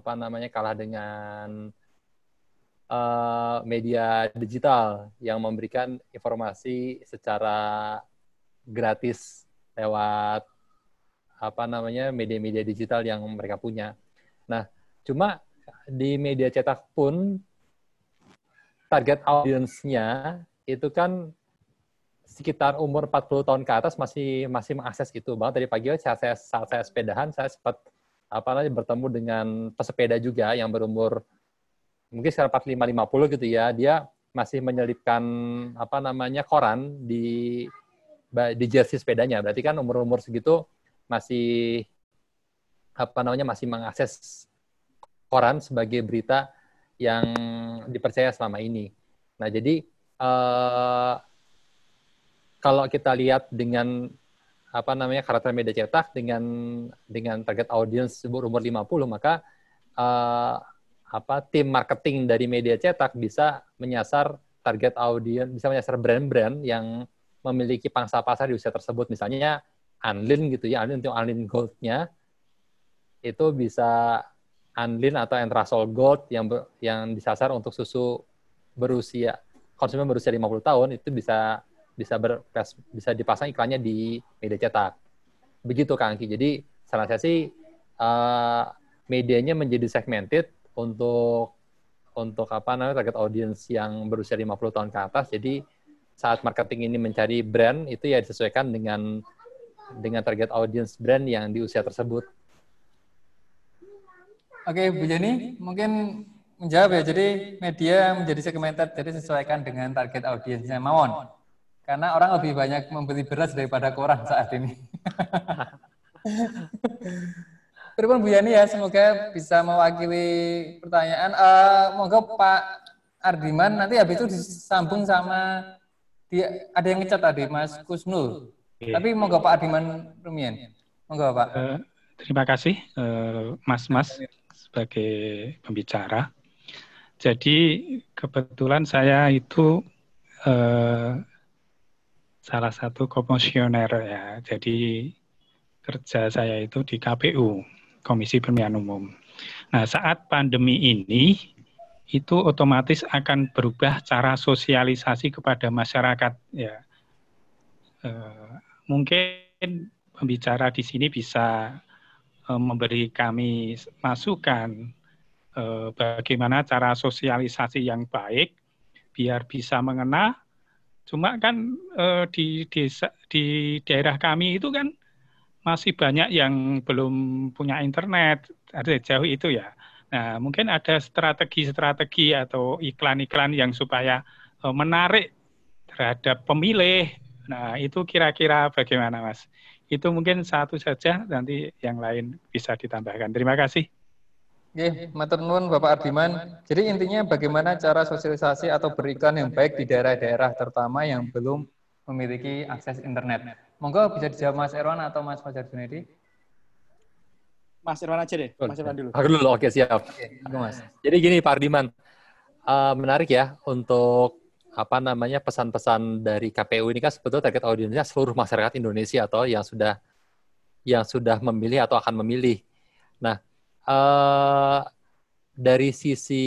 media digital yang memberikan informasi secara gratis lewat media-media digital yang mereka punya. Nah, cuma di media cetak pun target audience-nya itu kan sekitar umur 40 tahun ke atas masih mengakses itu. Bahkan tadi pagi saat saya sepedahan, saya sempat bertemu dengan pesepeda juga yang berumur mungkin sekitar 45-50 gitu ya. Dia masih menyelipkan koran di jersey sepedanya. Berarti kan umur segitu masih masih mengakses koran sebagai berita yang dipercaya selama ini. Nah, jadi kalau kita lihat dengan karakter media cetak dengan target audience umur 50, maka tim marketing dari media cetak bisa menyasar target audience, bisa menyasar brand-brand yang memiliki pangsa pasar di usia tersebut. Misalnya Anlin gitu ya, untuk Anlin Gold-nya itu bisa Anlin atau Entrasol Gold yang disasar untuk susu konsumen berusia 50 tahun, itu bisa dipasang iklannya di media cetak. Begitu Kang Angki. Jadi saran saya sih medianya menjadi segmented untuk target audience yang berusia 50 tahun ke atas. Jadi saat marketing ini mencari brand, itu ya disesuaikan dengan target audience brand yang di usia tersebut. Oke, Bu Jenny, mungkin menjawab ya. Jadi media menjadi segmented, jadi sesuaikan dengan target audiensnya mawon. Karena orang lebih banyak membeli beras daripada koran saat ini. Pripun Bu Yani ya, semoga bisa mewakili pertanyaan. Monggo Pak Ardiman, nanti habis itu disambung sama ada yang ngecat tadi, Mas Kusnul. Tapi monggo Pak Ardiman Rumian. Monggo Pak. Terima kasih Mas sebagai pembicara. Jadi kebetulan saya itu salah satu komisioner ya. Jadi kerja saya itu di KPU, Komisi Pemilihan Umum. Nah, saat pandemi ini itu otomatis akan berubah cara sosialisasi kepada masyarakat ya. Mungkin pembicara di sini bisa memberi kami masukan bagaimana cara sosialisasi yang baik biar bisa mengena. Cuma kan di daerah kami itu kan masih banyak yang belum punya internet, ada jauh itu ya. Nah, mungkin ada strategi-strategi atau iklan-iklan yang supaya menarik terhadap pemilih. Nah, itu kira-kira bagaimana, Mas? Itu mungkin satu saja, nanti yang lain bisa ditambahkan. Terima kasih. Oke, matur nuwun Bapak Ardiman. Jadi intinya bagaimana cara sosialisasi atau beriklan yang baik di daerah-daerah terutama yang belum memiliki akses internet. Monggo bisa dijawab Mas Erwan atau Mas Fajar Junedi. Mas Irwan aja deh, Mas Irwan dulu. Aku dulu, oke siap. Monggo Mas. Jadi gini Pak Ardiman, menarik ya untuk pesan-pesan dari KPU ini kan sebetulnya target audiensnya seluruh masyarakat Indonesia atau yang sudah memilih atau akan memilih. Nah, dari sisi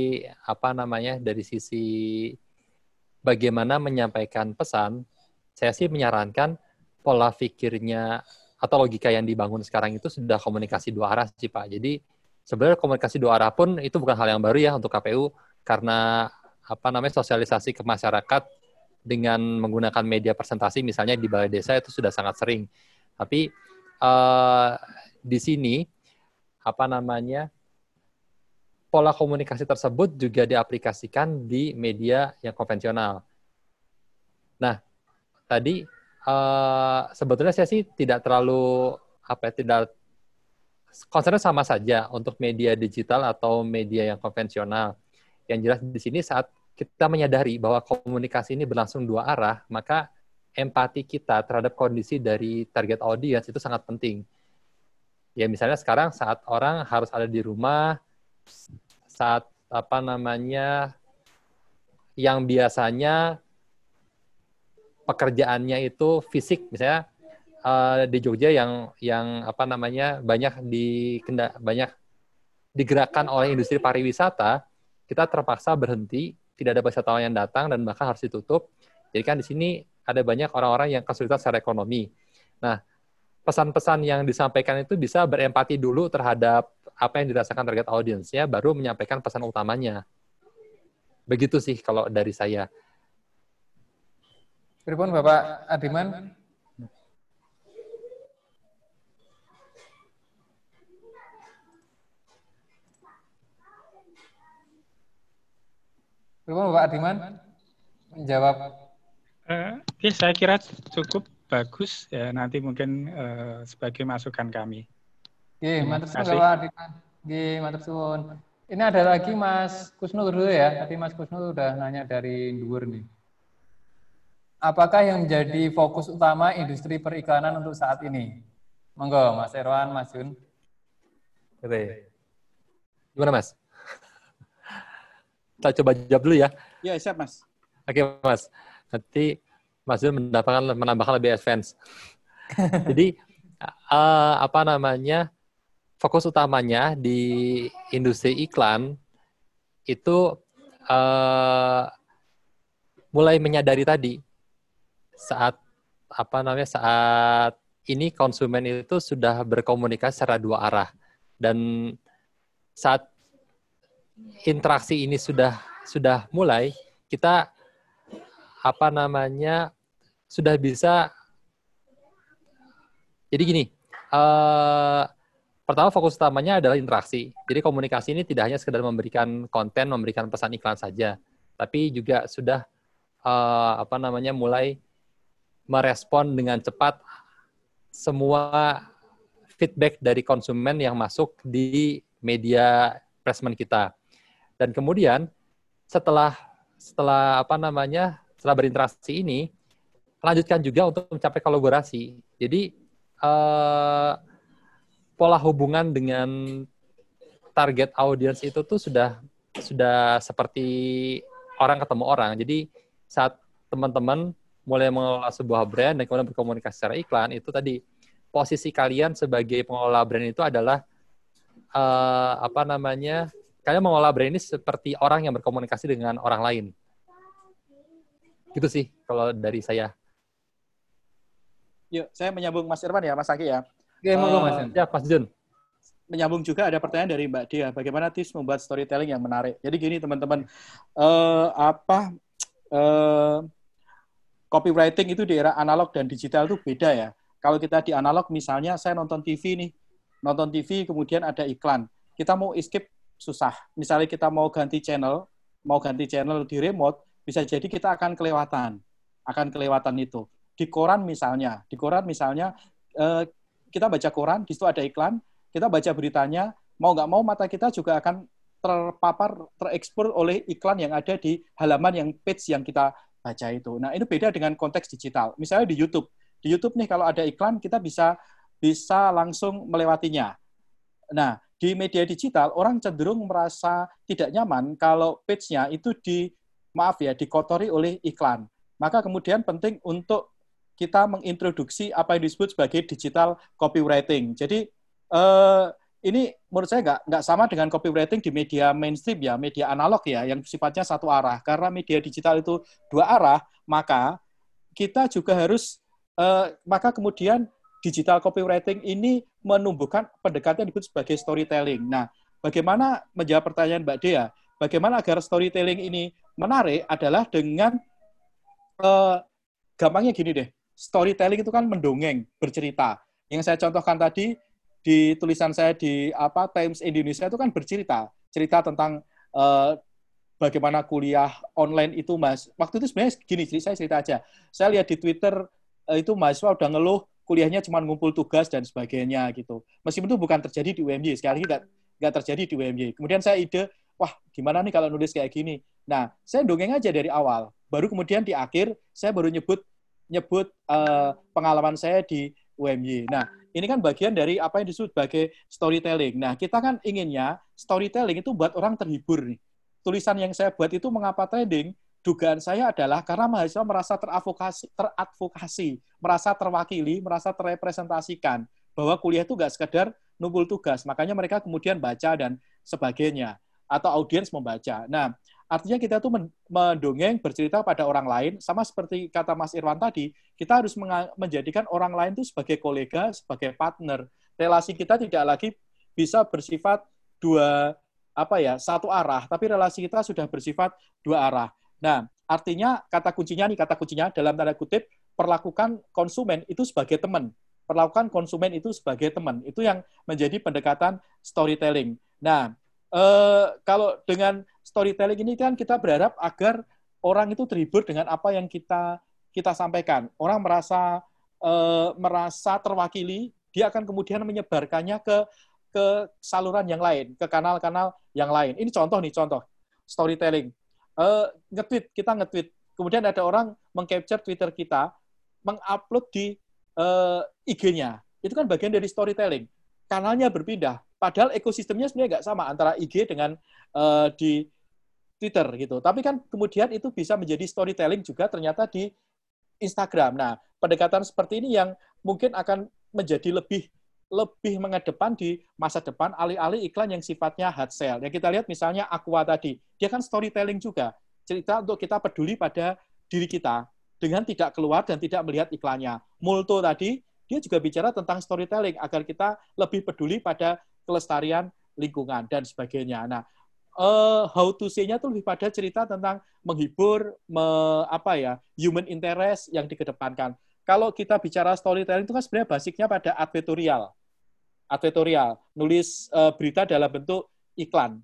bagaimana menyampaikan pesan, saya sih menyarankan pola pikirnya atau logika yang dibangun sekarang itu sudah komunikasi dua arah sih Pak. Jadi sebenarnya komunikasi dua arah pun itu bukan hal yang baru ya untuk KPU karena sosialisasi ke masyarakat dengan menggunakan media presentasi misalnya di balai desa itu sudah sangat sering. Tapi di sini pola komunikasi tersebut juga diaplikasikan di media yang konvensional. Nah, tadi sebetulnya saya sih tidak terlalu concernnya sama saja untuk media digital atau media yang konvensional. Yang jelas di sini saat kita menyadari bahwa komunikasi ini berlangsung dua arah, maka empati kita terhadap kondisi dari target audience itu sangat penting. Ya misalnya sekarang saat orang harus ada di rumah, saat yang biasanya pekerjaannya itu fisik, misalnya di Jogja yang banyak digerakkan oleh industri pariwisata, kita terpaksa berhenti, tidak ada wisatawan yang datang dan bahkan harus ditutup. Jadi kan di sini ada banyak orang-orang yang kesulitan secara ekonomi. Nah, pesan-pesan yang disampaikan itu bisa berempati dulu terhadap apa yang dirasakan target audience-nya, baru menyampaikan pesan utamanya. Begitu sih kalau dari saya. Pripun Bapak Ardiman? Pripun Bapak Ardiman? Menjawab. Oke, saya kira cukup bagus ya, nanti mungkin sebagai masukan kami. Oke, matur suwun Bapak Ardiman. Oke, matur suwun. Ini ada lagi Mas Kusnul dulu ya. Tadi Mas Kusnul udah nanya dari Dhuwur nih. Apakah yang menjadi fokus utama industri periklanan untuk saat ini? Monggo, Mas Erwan, Mas Jun. Gimana, Mas? Kita coba jawab dulu ya. Iya, siap, Mas. Oke, Mas. Nanti Mas Jun menambahkan lebih advance. Jadi, fokus utamanya di industri iklan itu mulai menyadari tadi saat ini konsumen itu sudah berkomunikasi secara dua arah, dan saat interaksi ini sudah mulai, kita sudah bisa. Jadi gini, pertama fokus utamanya adalah interaksi. Jadi komunikasi ini tidak hanya sekedar memberikan konten, memberikan pesan iklan saja, tapi juga sudah mulai merespon dengan cepat semua feedback dari konsumen yang masuk di media placement kita. Dan kemudian setelah berinteraksi ini, lanjutkan juga untuk mencapai kolaborasi. Jadi pola hubungan dengan target audience itu tuh sudah seperti orang ketemu orang. Jadi saat teman-teman mulai mengelola sebuah brand dan kemudian berkomunikasi secara iklan, itu tadi posisi kalian sebagai pengelola brand itu adalah kalian mengelola brand ini seperti orang yang berkomunikasi dengan orang lain. Gitu sih kalau dari saya. Yuk, saya menyambung Mas Irwan ya, Mas Aki ya. Oke, monggo Mas. Ya, Mas Jun. Menyambung juga ada pertanyaan dari Mbak Dia, bagaimana tips membuat storytelling yang menarik. Jadi gini teman-teman, copywriting itu di era analog dan digital itu beda ya. Kalau kita di analog misalnya saya nonton TV kemudian ada iklan. Kita mau skip susah. Misalnya kita mau ganti channel di remote, bisa jadi kita akan kelewatan itu. Di koran misalnya kita baca koran, di situ ada iklan, kita baca beritanya, mau nggak mau mata kita juga akan terpapar, terekspos oleh iklan yang ada di halaman yang page yang kita baca itu. Nah, itu beda dengan konteks digital. Misalnya di YouTube. Di YouTube nih kalau ada iklan, kita bisa langsung melewatinya. Nah, di media digital, orang cenderung merasa tidak nyaman kalau page-nya itu dikotori oleh iklan. Maka kemudian penting untuk kita mengintroduksi apa yang disebut sebagai digital copywriting. Jadi, ini menurut saya nggak sama dengan copywriting di media mainstream ya, media analog ya, yang sifatnya satu arah. Karena media digital itu dua arah, maka kita juga harus, maka kemudian digital copywriting ini menumbuhkan pendekatan yang disebut sebagai storytelling. Nah, bagaimana menjawab pertanyaan Mbak Dea, bagaimana agar storytelling ini menarik adalah dengan, gampangnya gini deh, storytelling itu kan mendongeng, bercerita. Yang saya contohkan tadi, di tulisan saya di Times Indonesia itu kan bercerita tentang bagaimana kuliah online itu, Mas. Waktu itu sebenarnya gini, saya cerita aja. Saya lihat di Twitter itu mahasiswa udah ngeluh kuliahnya cuma ngumpul tugas dan sebagainya gitu. Meskipun itu bukan terjadi di UMY, sekali lagi nggak terjadi di UMY. Kemudian saya ide, wah gimana nih kalau nulis kayak gini. Nah, saya dongeng aja dari awal. Baru kemudian di akhir saya baru nyebut pengalaman saya di UMY. Nah, ini kan bagian dari apa yang disebut sebagai storytelling. Nah, kita kan inginnya storytelling itu buat orang terhibur nih. Tulisan yang saya buat itu mengapa trending? Dugaan saya adalah karena mahasiswa merasa teradvokasi, merasa terwakili, merasa terrepresentasikan bahwa kuliah itu nggak sekedar numpul tugas. Makanya mereka kemudian baca dan sebagainya. Atau audiens membaca. Nah, artinya kita tuh mendongeng, bercerita pada orang lain, sama seperti kata Mas Irwan tadi, kita harus menjadikan orang lain itu sebagai kolega, sebagai partner. Relasi kita tidak lagi bisa bersifat satu arah, tapi relasi kita sudah bersifat dua arah. Nah, artinya kata kuncinya dalam tanda kutip, perlakukan konsumen itu sebagai teman. Perlakukan konsumen itu sebagai teman. Itu yang menjadi pendekatan storytelling. Nah, kalau dengan storytelling ini kan kita berharap agar orang itu terhibur dengan apa yang kita sampaikan. Orang merasa terwakili, dia akan kemudian menyebarkannya ke saluran yang lain, ke kanal-kanal yang lain. Ini contoh storytelling. Kita nge-tweet. Kemudian ada orang meng-capture Twitter kita, meng-upload di IG-nya. Itu kan bagian dari storytelling. Kanalnya berpindah. Padahal ekosistemnya sebenarnya nggak sama antara IG dengan di Twitter gitu. Tapi kan kemudian itu bisa menjadi storytelling juga ternyata di Instagram. Nah, pendekatan seperti ini yang mungkin akan menjadi lebih mengedepan di masa depan alih-alih iklan yang sifatnya hard sell. Yang kita lihat misalnya Aqua tadi, dia kan storytelling juga. Cerita untuk kita peduli pada diri kita dengan tidak keluar dan tidak melihat iklannya. Multo tadi, dia juga bicara tentang storytelling agar kita lebih peduli pada kelestarian lingkungan dan sebagainya. Nah, how to say-nya itu lebih pada cerita tentang menghibur, human interest yang dikedepankan. Kalau kita bicara storytelling itu kan sebenarnya basicnya pada advertorial, nulis berita dalam bentuk iklan,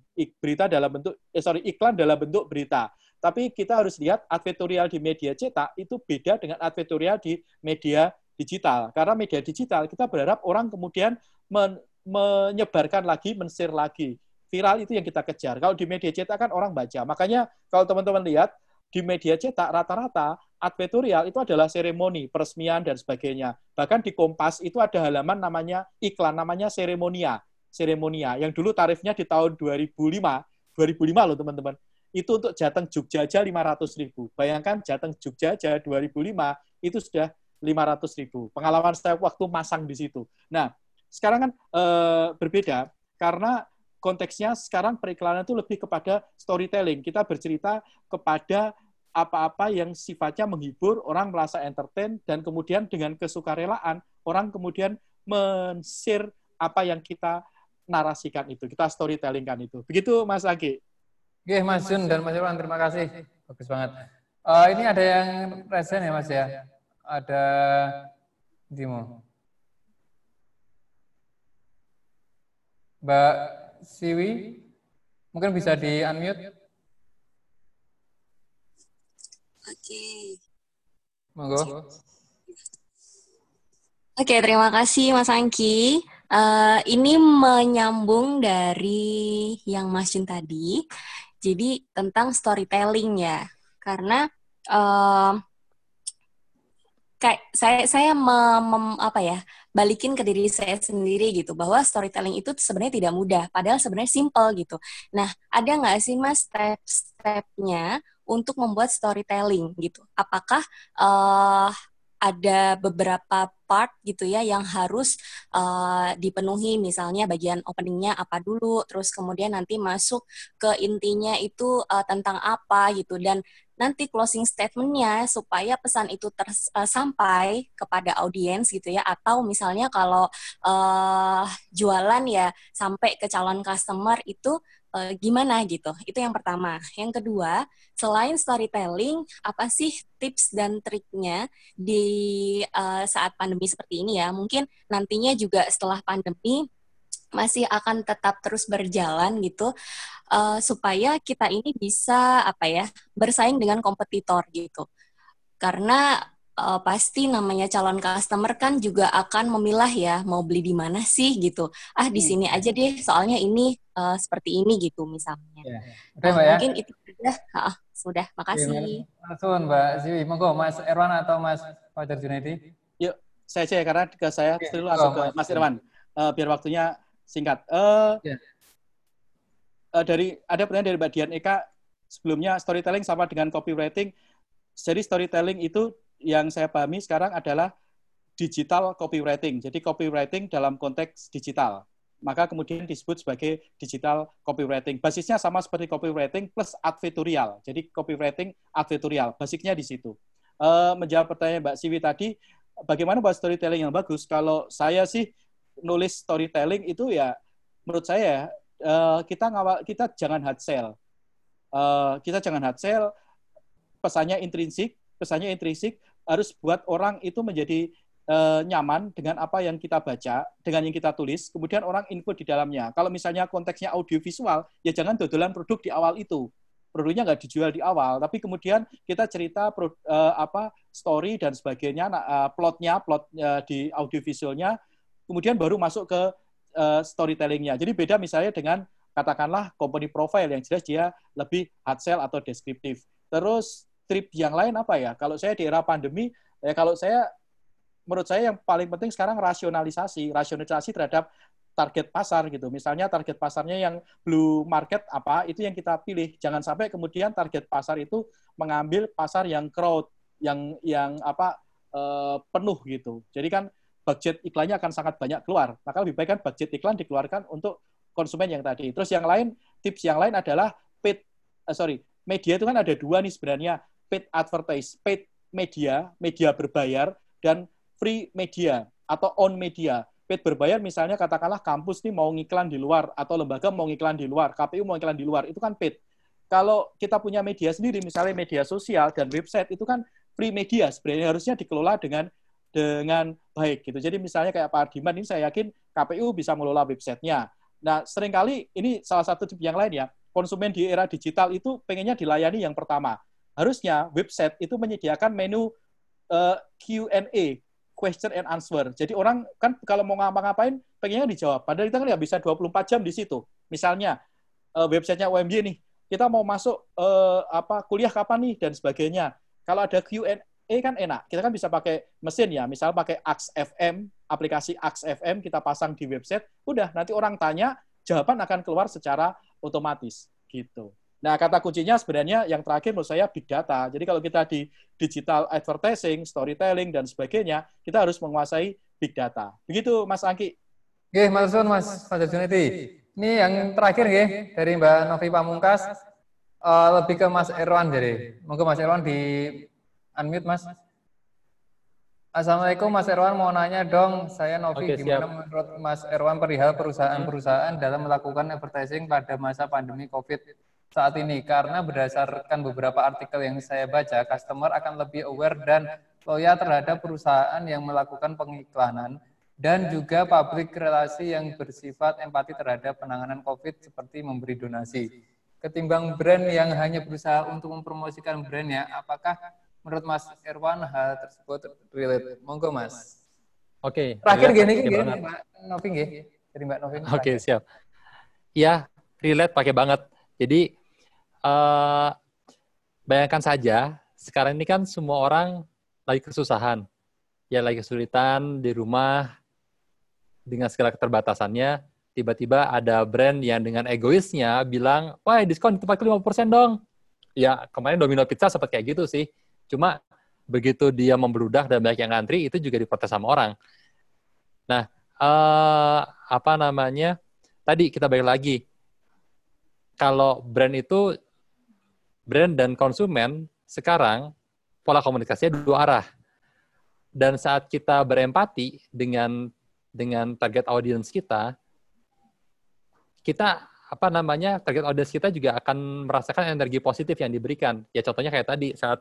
iklan dalam bentuk berita. Tapi kita harus lihat advertorial di media cetak itu beda dengan advertorial di media digital. Karena media digital kita berharap orang kemudian menyebarkan lagi, men-share lagi. Viral itu yang kita kejar. Kalau di media cetak kan orang baca. Makanya kalau teman-teman lihat, di media cetak rata-rata advertorial itu adalah seremoni, peresmian, dan sebagainya. Bahkan di Kompas itu ada halaman namanya iklan, namanya seremonia, yang dulu tarifnya di tahun 2005 loh teman-teman. Itu untuk Jateng Jogja aja 500.000. Bayangkan Jateng Jogja aja 2005 itu sudah 500.000. Pengalaman saya waktu masang di situ. Nah, sekarang kan berbeda karena konteksnya sekarang periklanan itu lebih kepada storytelling. Kita bercerita kepada apa-apa yang sifatnya menghibur, orang merasa entertain, dan kemudian dengan kesukarelaan, orang kemudian men-share apa yang kita narasikan itu, kita storytellingkan itu. Begitu Mas Agi. Oke, Mas Jun dan Mas Irwan, terima kasih. Bagus banget. Ini ada yang present ya, Mas ya? Ada Dimo. Mbak Siwi, mungkin bisa di-unmute. Oke. Monggo. Oke, terima kasih Mas Angki. Ini menyambung dari yang Mas Jun tadi. Jadi tentang storytelling ya. Karena eh, kayak saya apa ya, balikin ke diri saya sendiri gitu, bahwa storytelling itu sebenarnya tidak mudah, padahal sebenarnya simple gitu. Nah, ada nggak sih Mas step-stepnya untuk membuat storytelling gitu? Apakah ada beberapa part gitu ya yang harus dipenuhi, misalnya bagian openingnya apa dulu, terus kemudian nanti masuk ke intinya itu tentang apa gitu, dan nanti closing statement-nya supaya pesan itu sampai kepada audiens gitu ya, atau misalnya kalau jualan ya sampai ke calon customer itu gimana gitu. Itu yang pertama. Yang kedua, selain storytelling, apa sih tips dan triknya di saat pandemi seperti ini ya? Mungkin nantinya juga setelah pandemi masih akan tetap terus berjalan gitu, supaya kita ini bisa apa ya, bersaing dengan kompetitor gitu. Karena pasti namanya calon customer kan juga akan memilah ya, mau beli di mana sih gitu. Ah, di sini aja deh, soalnya ini seperti ini gitu misalnya. Ya. Oke, Nah, Mbak ya. mungkin itu sudah. Sudah, makasih. Langsung Mbak Ziwi, monggo Mas Erwan atau Mas Fajar Junaidi. Yuk, saya aja ya, karena ke saya dulu langsung ke Mas Irwan. Biar waktunya singkat. Dari ada pertanyaan dari Mbak Dian Eka, sebelumnya storytelling sama dengan copywriting. Jadi storytelling itu yang saya pahami sekarang adalah digital copywriting. Jadi copywriting dalam konteks digital. Maka kemudian disebut sebagai digital copywriting. Basisnya sama seperti copywriting plus advertorial. Jadi copywriting advertorial. Basicnya di situ. Menjawab pertanyaan Mbak Siwi tadi, bagaimana buat storytelling yang bagus? Kalau saya sih nulis storytelling itu ya, menurut saya kita jangan hard sell. Kita jangan hard sell. Pesannya intrinsik harus buat orang itu menjadi nyaman dengan apa yang kita baca, dengan yang kita tulis, kemudian orang input di dalamnya. Kalau misalnya konteksnya audiovisual, ya jangan dodolan produk di awal itu. Produknya nggak dijual di awal, tapi kemudian kita cerita story dan sebagainya, plot di audiovisualnya, kemudian baru masuk ke storytellingnya. Jadi beda misalnya dengan katakanlah company profile yang jelas dia lebih hard sell atau deskriptif. Terus trip yang lain apa ya? Kalau saya di era pandemi, ya kalau saya menurut saya yang paling penting sekarang rasionalisasi terhadap target pasar gitu. Misalnya target pasarnya yang blue market apa, itu yang kita pilih. Jangan sampai kemudian target pasar itu mengambil pasar yang crowd, yang penuh gitu. Jadi kan budget iklannya akan sangat banyak keluar. Maka lebih baik kan budget iklan dikeluarkan untuk konsumen yang tadi. Terus yang lain, tips yang lain adalah media itu kan ada dua nih sebenarnya, paid media berbayar, dan free media atau on media. Paid berbayar misalnya katakanlah kampus nih mau ngiklan di luar, atau lembaga mau ngiklan di luar, KPU mau ngiklan di luar, itu kan paid. Kalau kita punya media sendiri, misalnya media sosial dan website, itu kan free media, sebenarnya harusnya dikelola dengan baik gitu. Jadi misalnya kayak Pak Ardiman ini, saya yakin KPU bisa mengelola websitenya. Nah, seringkali ini salah satu tip yang lain ya, konsumen di era digital itu pengennya dilayani yang pertama. Harusnya website itu menyediakan menu Q&A, question and answer. Jadi orang kan kalau mau ngapa-ngapain pengennya dijawab. Padahal kita kan nggak bisa 24 jam di situ. Misalnya websitenya UMY nih, kita mau masuk kuliah kapan nih dan sebagainya. Kalau ada Q&A kan enak. Kita kan bisa pakai mesin ya, misal pakai Aks FM, aplikasi Aks FM kita pasang di website, udah nanti orang tanya, jawaban akan keluar secara otomatis gitu. Nah, kata kuncinya sebenarnya yang terakhir menurut saya big data. Jadi kalau kita di digital advertising, storytelling, dan sebagainya, kita harus menguasai big data. Begitu, Mas Angki. Oke, Mas Fajar Junaidi. Ini yang terakhir ya, dari Mbak Novi Pamungkas, lebih ke Mas Erwan jadi. Monggo Mas Erwan di unmute, Mas. Assalamualaikum Mas Erwan, mau nanya dong, saya Novi, gimana menurut Mas Erwan perihal perusahaan-perusahaan dalam melakukan advertising pada masa pandemi COVID saat ini? Karena berdasarkan beberapa artikel yang saya baca, customer akan lebih aware dan loyal terhadap perusahaan yang melakukan pengiklanan, dan juga public relasi yang bersifat empati terhadap penanganan COVID seperti memberi donasi. Ketimbang brand yang hanya berusaha untuk mempromosikan brandnya, apakah menurut Mas Erwan hal tersebut relate? Monggo Mas. Oke. Terakhir relate gini pakai banget. Mbak Novi nggih. Dari Mbak Novi. Oke, siap. Ya, relate pakai banget. Jadi bayangkan saja, sekarang ini kan semua orang lagi kesusahan. Ya, lagi kesulitan di rumah dengan segala keterbatasannya. Tiba-tiba ada brand yang dengan egoisnya bilang, wah diskon di tempatku 50% dong. Ya, kemarin Domino Pizza sempat kayak gitu sih. Cuma begitu dia membludak dan banyak yang ngantri, itu juga diprotes sama orang. Nah, apa namanya? Tadi kita balik lagi. Kalau brand dan konsumen sekarang pola komunikasinya dua arah. Dan saat kita berempati dengan target audience kita target audience kita juga akan merasakan energi positif yang diberikan. Ya contohnya kayak tadi saat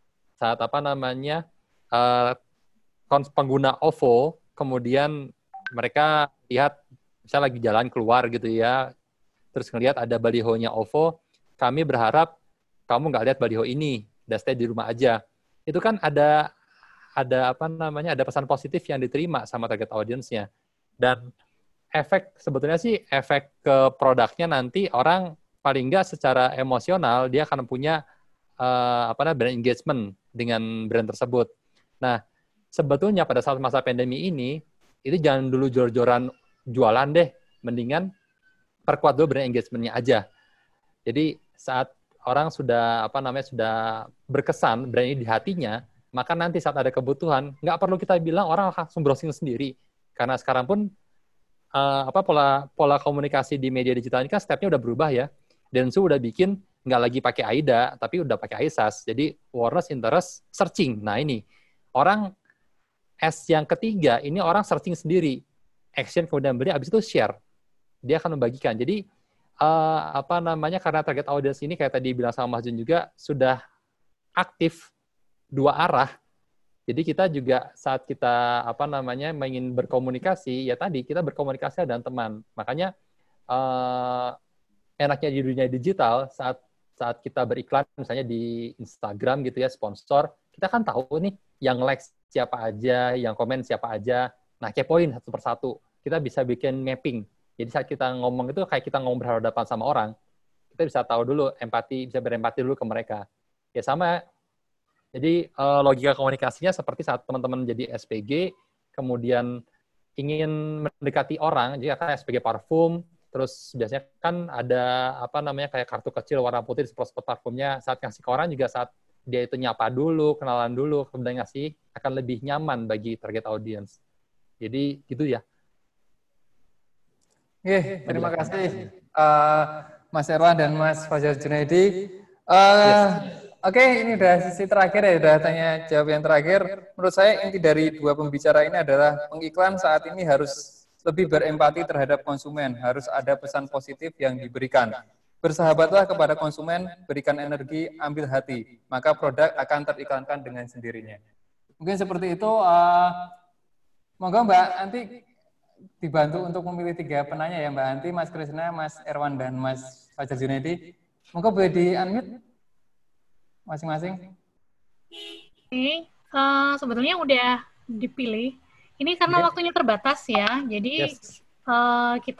pengguna OVO kemudian mereka lihat misalnya lagi jalan keluar gitu ya, terus ngelihat ada balihonya OVO, kami berharap kamu nggak lihat baliho ini, dan stay di rumah aja. Itu kan ada pesan positif yang diterima sama target audience-nya. Dan sebetulnya sih efek ke produknya nanti orang paling nggak secara emosional dia akan punya brand engagement dengan brand tersebut. Nah, sebetulnya pada saat masa pandemi ini itu jangan dulu jor-joran jualan deh, mendingan perkuat dulu brand engagement-nya aja. Jadi saat orang sudah sudah berkesan brand ini di hatinya, maka nanti saat ada kebutuhan nggak perlu kita bilang orang langsung browsing sendiri, karena sekarang pun pola komunikasi di media digital ini kan stepnya udah berubah ya. Dentsu udah bikin nggak lagi pakai AIDA, tapi udah pakai AISAS. Jadi awareness, interest, searching. Nah ini orang S yang ketiga ini orang searching sendiri, action kemudian beli, abis itu share. Dia akan membagikan. Jadi karena target audience ini kayak tadi bilang sama Mas Jun juga sudah aktif dua arah. Jadi kita juga saat kita ingin berkomunikasi, ya tadi kita berkomunikasi dengan teman. Makanya enaknya di dunia digital saat kita beriklan misalnya di Instagram gitu ya, sponsor, kita kan tahu nih yang like siapa aja, yang komen siapa aja. Nah, kepoin satu persatu. Kita bisa bikin mapping. Jadi saat kita ngomong itu kayak kita ngomong berhadapan sama orang. Kita bisa tahu dulu bisa berempati dulu ke mereka. Ya sama. Jadi logika komunikasinya seperti saat teman-teman jadi SPG, kemudian ingin mendekati orang, jadi kan SPG parfum, terus biasanya kan ada kayak kartu kecil warna putih di spot parfumnya, saat ngasih ke orang juga saat dia itu nyapa dulu, kenalan dulu, kemudian ngasih akan lebih nyaman bagi target audience. Jadi gitu ya. Terima kasih Mas Erwan dan Mas Fajar Junaidi. Oke, ini udah sesi terakhir ya, udah tanya jawab yang terakhir. Menurut saya inti dari dua pembicara ini adalah pengiklan saat ini harus lebih berempati terhadap konsumen, harus ada pesan positif yang diberikan. Bersahabatlah kepada konsumen, berikan energi, ambil hati, maka produk akan teriklankan dengan sendirinya. Mungkin seperti itu. Monggo Mbak Anti dibantu untuk memilih 3 penanya ya Mbak Anti, Mas Krisna, Mas Erwan, dan Mas Fajar Junaidi. Monggo boleh di-unmute masing-masing. Oke, sebetulnya udah dipilih. Ini karena waktunya terbatas ya, jadi kita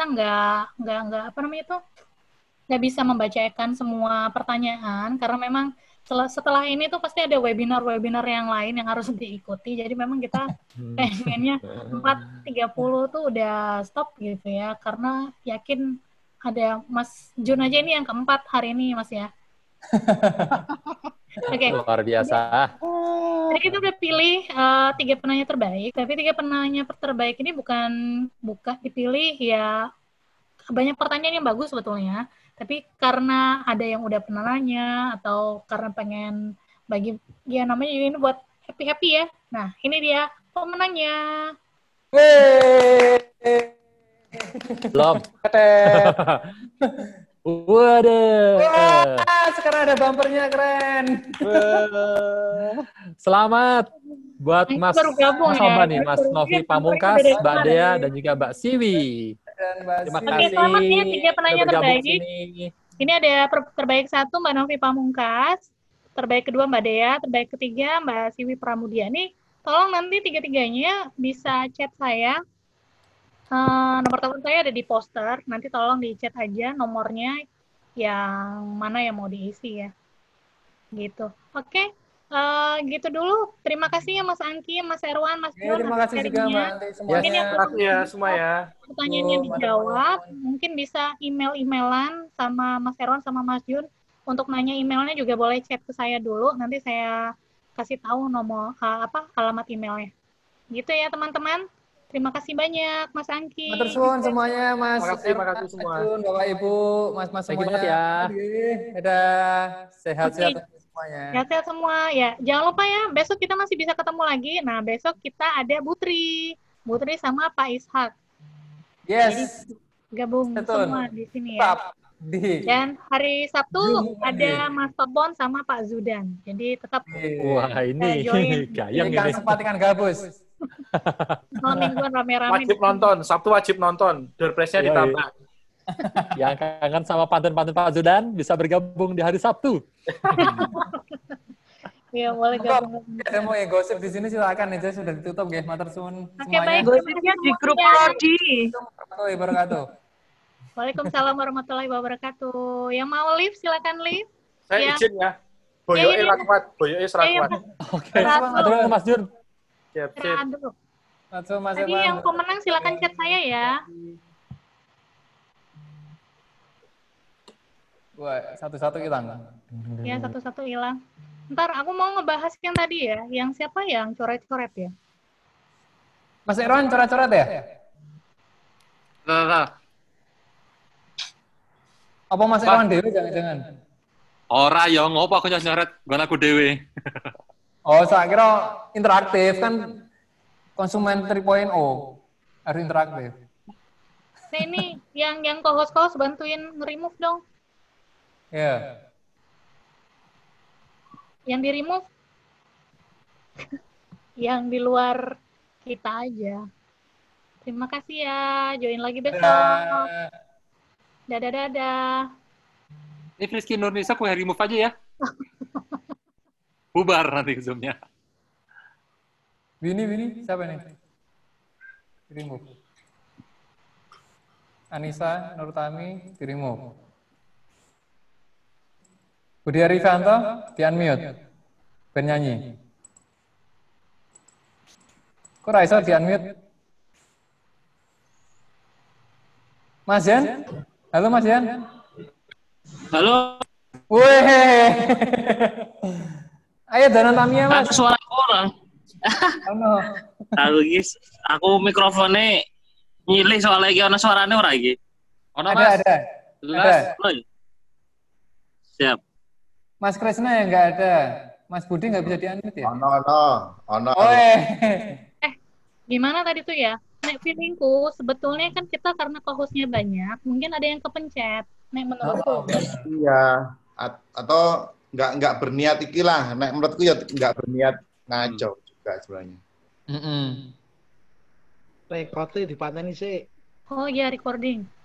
nggak bisa membacakan semua pertanyaan karena memang setelah ini tuh pasti ada webinar yang lain yang harus diikuti. Jadi memang kita pengennya 4.30 tuh udah stop gitu ya, karena yakin ada Mas Jun aja ini yang keempat hari ini Mas ya. Oke. Luar biasa. Jadi kita udah pilih 3 penanya terbaik, tapi 3 penanya terbaik ini bukan dipilih ya, banyak pertanyaan yang bagus sebetulnya, tapi karena ada yang udah pernah nanya atau karena pengen bagi ya namanya ini buat happy ya. Nah ini dia pemenangnya. Belum. Waduh. Sekarang ada bumpernya, keren. Selamat buat Mas Soban nih, Mas Novi Pamungkas, Mbak Dea, dan juga Mbak Siwi. Terima kasih. Selamat ya 3 penanya terbaik. Ini ada terbaik 1 Mbak Novi Pamungkas, terbaik kedua Mbak Dea, terbaik ketiga Mbak Siwi Pramudia. Nih tolong nanti tiga-tiganya bisa chat saya. Nomor telepon saya ada di poster. Nanti tolong di chat aja nomornya yang mana yang mau diisi ya. Gitu. Oke. Gitu dulu. Terima kasih ya Mas Angki, Mas Erwan, Mas Jun. Terima kasih juga Mbak Anti semuanya. Mungkin yang Terima kasih ya semua ya. pertanyaannya dijawab, mungkin bisa email-emailan sama Mas Erwan sama Mas Jun. Untuk nanya emailnya juga boleh chat ke saya dulu. Nanti saya kasih tahu nomor alamat emailnya. Gitu ya teman-teman. Terima kasih banyak Mas Angki. Matur suwun semuanya Mas. Terima kasih semua. Jun, Bapak Ibu, Mas-mas Thank you semuanya. banget ya. Dadah. Sehat-sehat Oke. semuanya. Sehat-sehat semua ya. Jangan lupa ya, besok kita masih bisa ketemu lagi. Nah, besok kita ada Butri sama Pak Ishak. Yes. Gabung Betul. semua di sini Tetap ya. di. Dan hari Sabtu Zoom ada lagi. Mas Topon sama Pak Zudan. Jadi tetap Wah, ini join. gayang Ikan ini. sepat ikan gabus. malam mingguan rame-rame. Wajib nonton, Sabtu wajib nonton. Door prize-nya Yoi. ditambah. Yang kangen sama pantun-pantun Pak Zudan bisa bergabung di hari Sabtu. Iya, boleh gabung. Ada mau yang gosip di sini silakan aja sudah ditutup guys. Matur suwun Oke, semuanya. baik. Gosipnya di grup Prodi. Warahmatullahi wabarakatuh. Waalaikumsalam warahmatullahi wabarakatuh. Yang mau live, silakan live. Saya Ya. izin ya. Boyoke Ya. rakuat, boyoke serakuat. Oke. Atur Mas Jun. Siap, siap. Aduh. Matur Mas Tadi Evan. yang pemenang silakan chat saya ya. Wah, satu-satu hilang. Ya, satu-satu hilang. Ntar aku mau ngebahas yang tadi ya. Yang siapa yang coret-coret ya? Mas Erwan coret-coret ya? Nah. Apa Mas Erwan dewe jangan-jangan? Ora ya ngopo aku nyoret nggon aku dhewe. Oh, saya kira interaktif kan konsumen 3.0 harus interaktif. Nah, ini yang co-host bantuin nge-remove dong. Ya. Yang di-remove yang di luar kita aja. Terima kasih ya. Join lagi besok. Dadah. Ini Rizky Nurnisa aku remove aja ya. Bubar nanti Zoom-nya. Wini, siapa nih? Remove. Anissa Nurtami, di remove. Budi Arifanto, di unmute. Bernyanyi. Kok Raisa di unmute? Mas Jan? Halo Mas Jan? Halo, Wih. Ayo Danan Tamiya Mas. aku suara orang. Halo. Aku mikrofonnya nyilih soalnya iki ana suarane ora iki. Ono Mas. Ada. Jelas. Oh, iya. Siap. Mas Krisna yang nggak ada. Mas Budi nggak bisa di-unmute ya? Ono. Oh, Gimana tadi tuh ya? Nek feelingku sebetulnya kan kita karena co-hostnya banyak, mungkin ada yang kepencet. Nek menurutku. Iya. Atau nggak berniat iki lah. Nek menurutku ya nggak berniat ngaco juga sebenarnya. Recordnya dipateni sih. Oh iya, recording.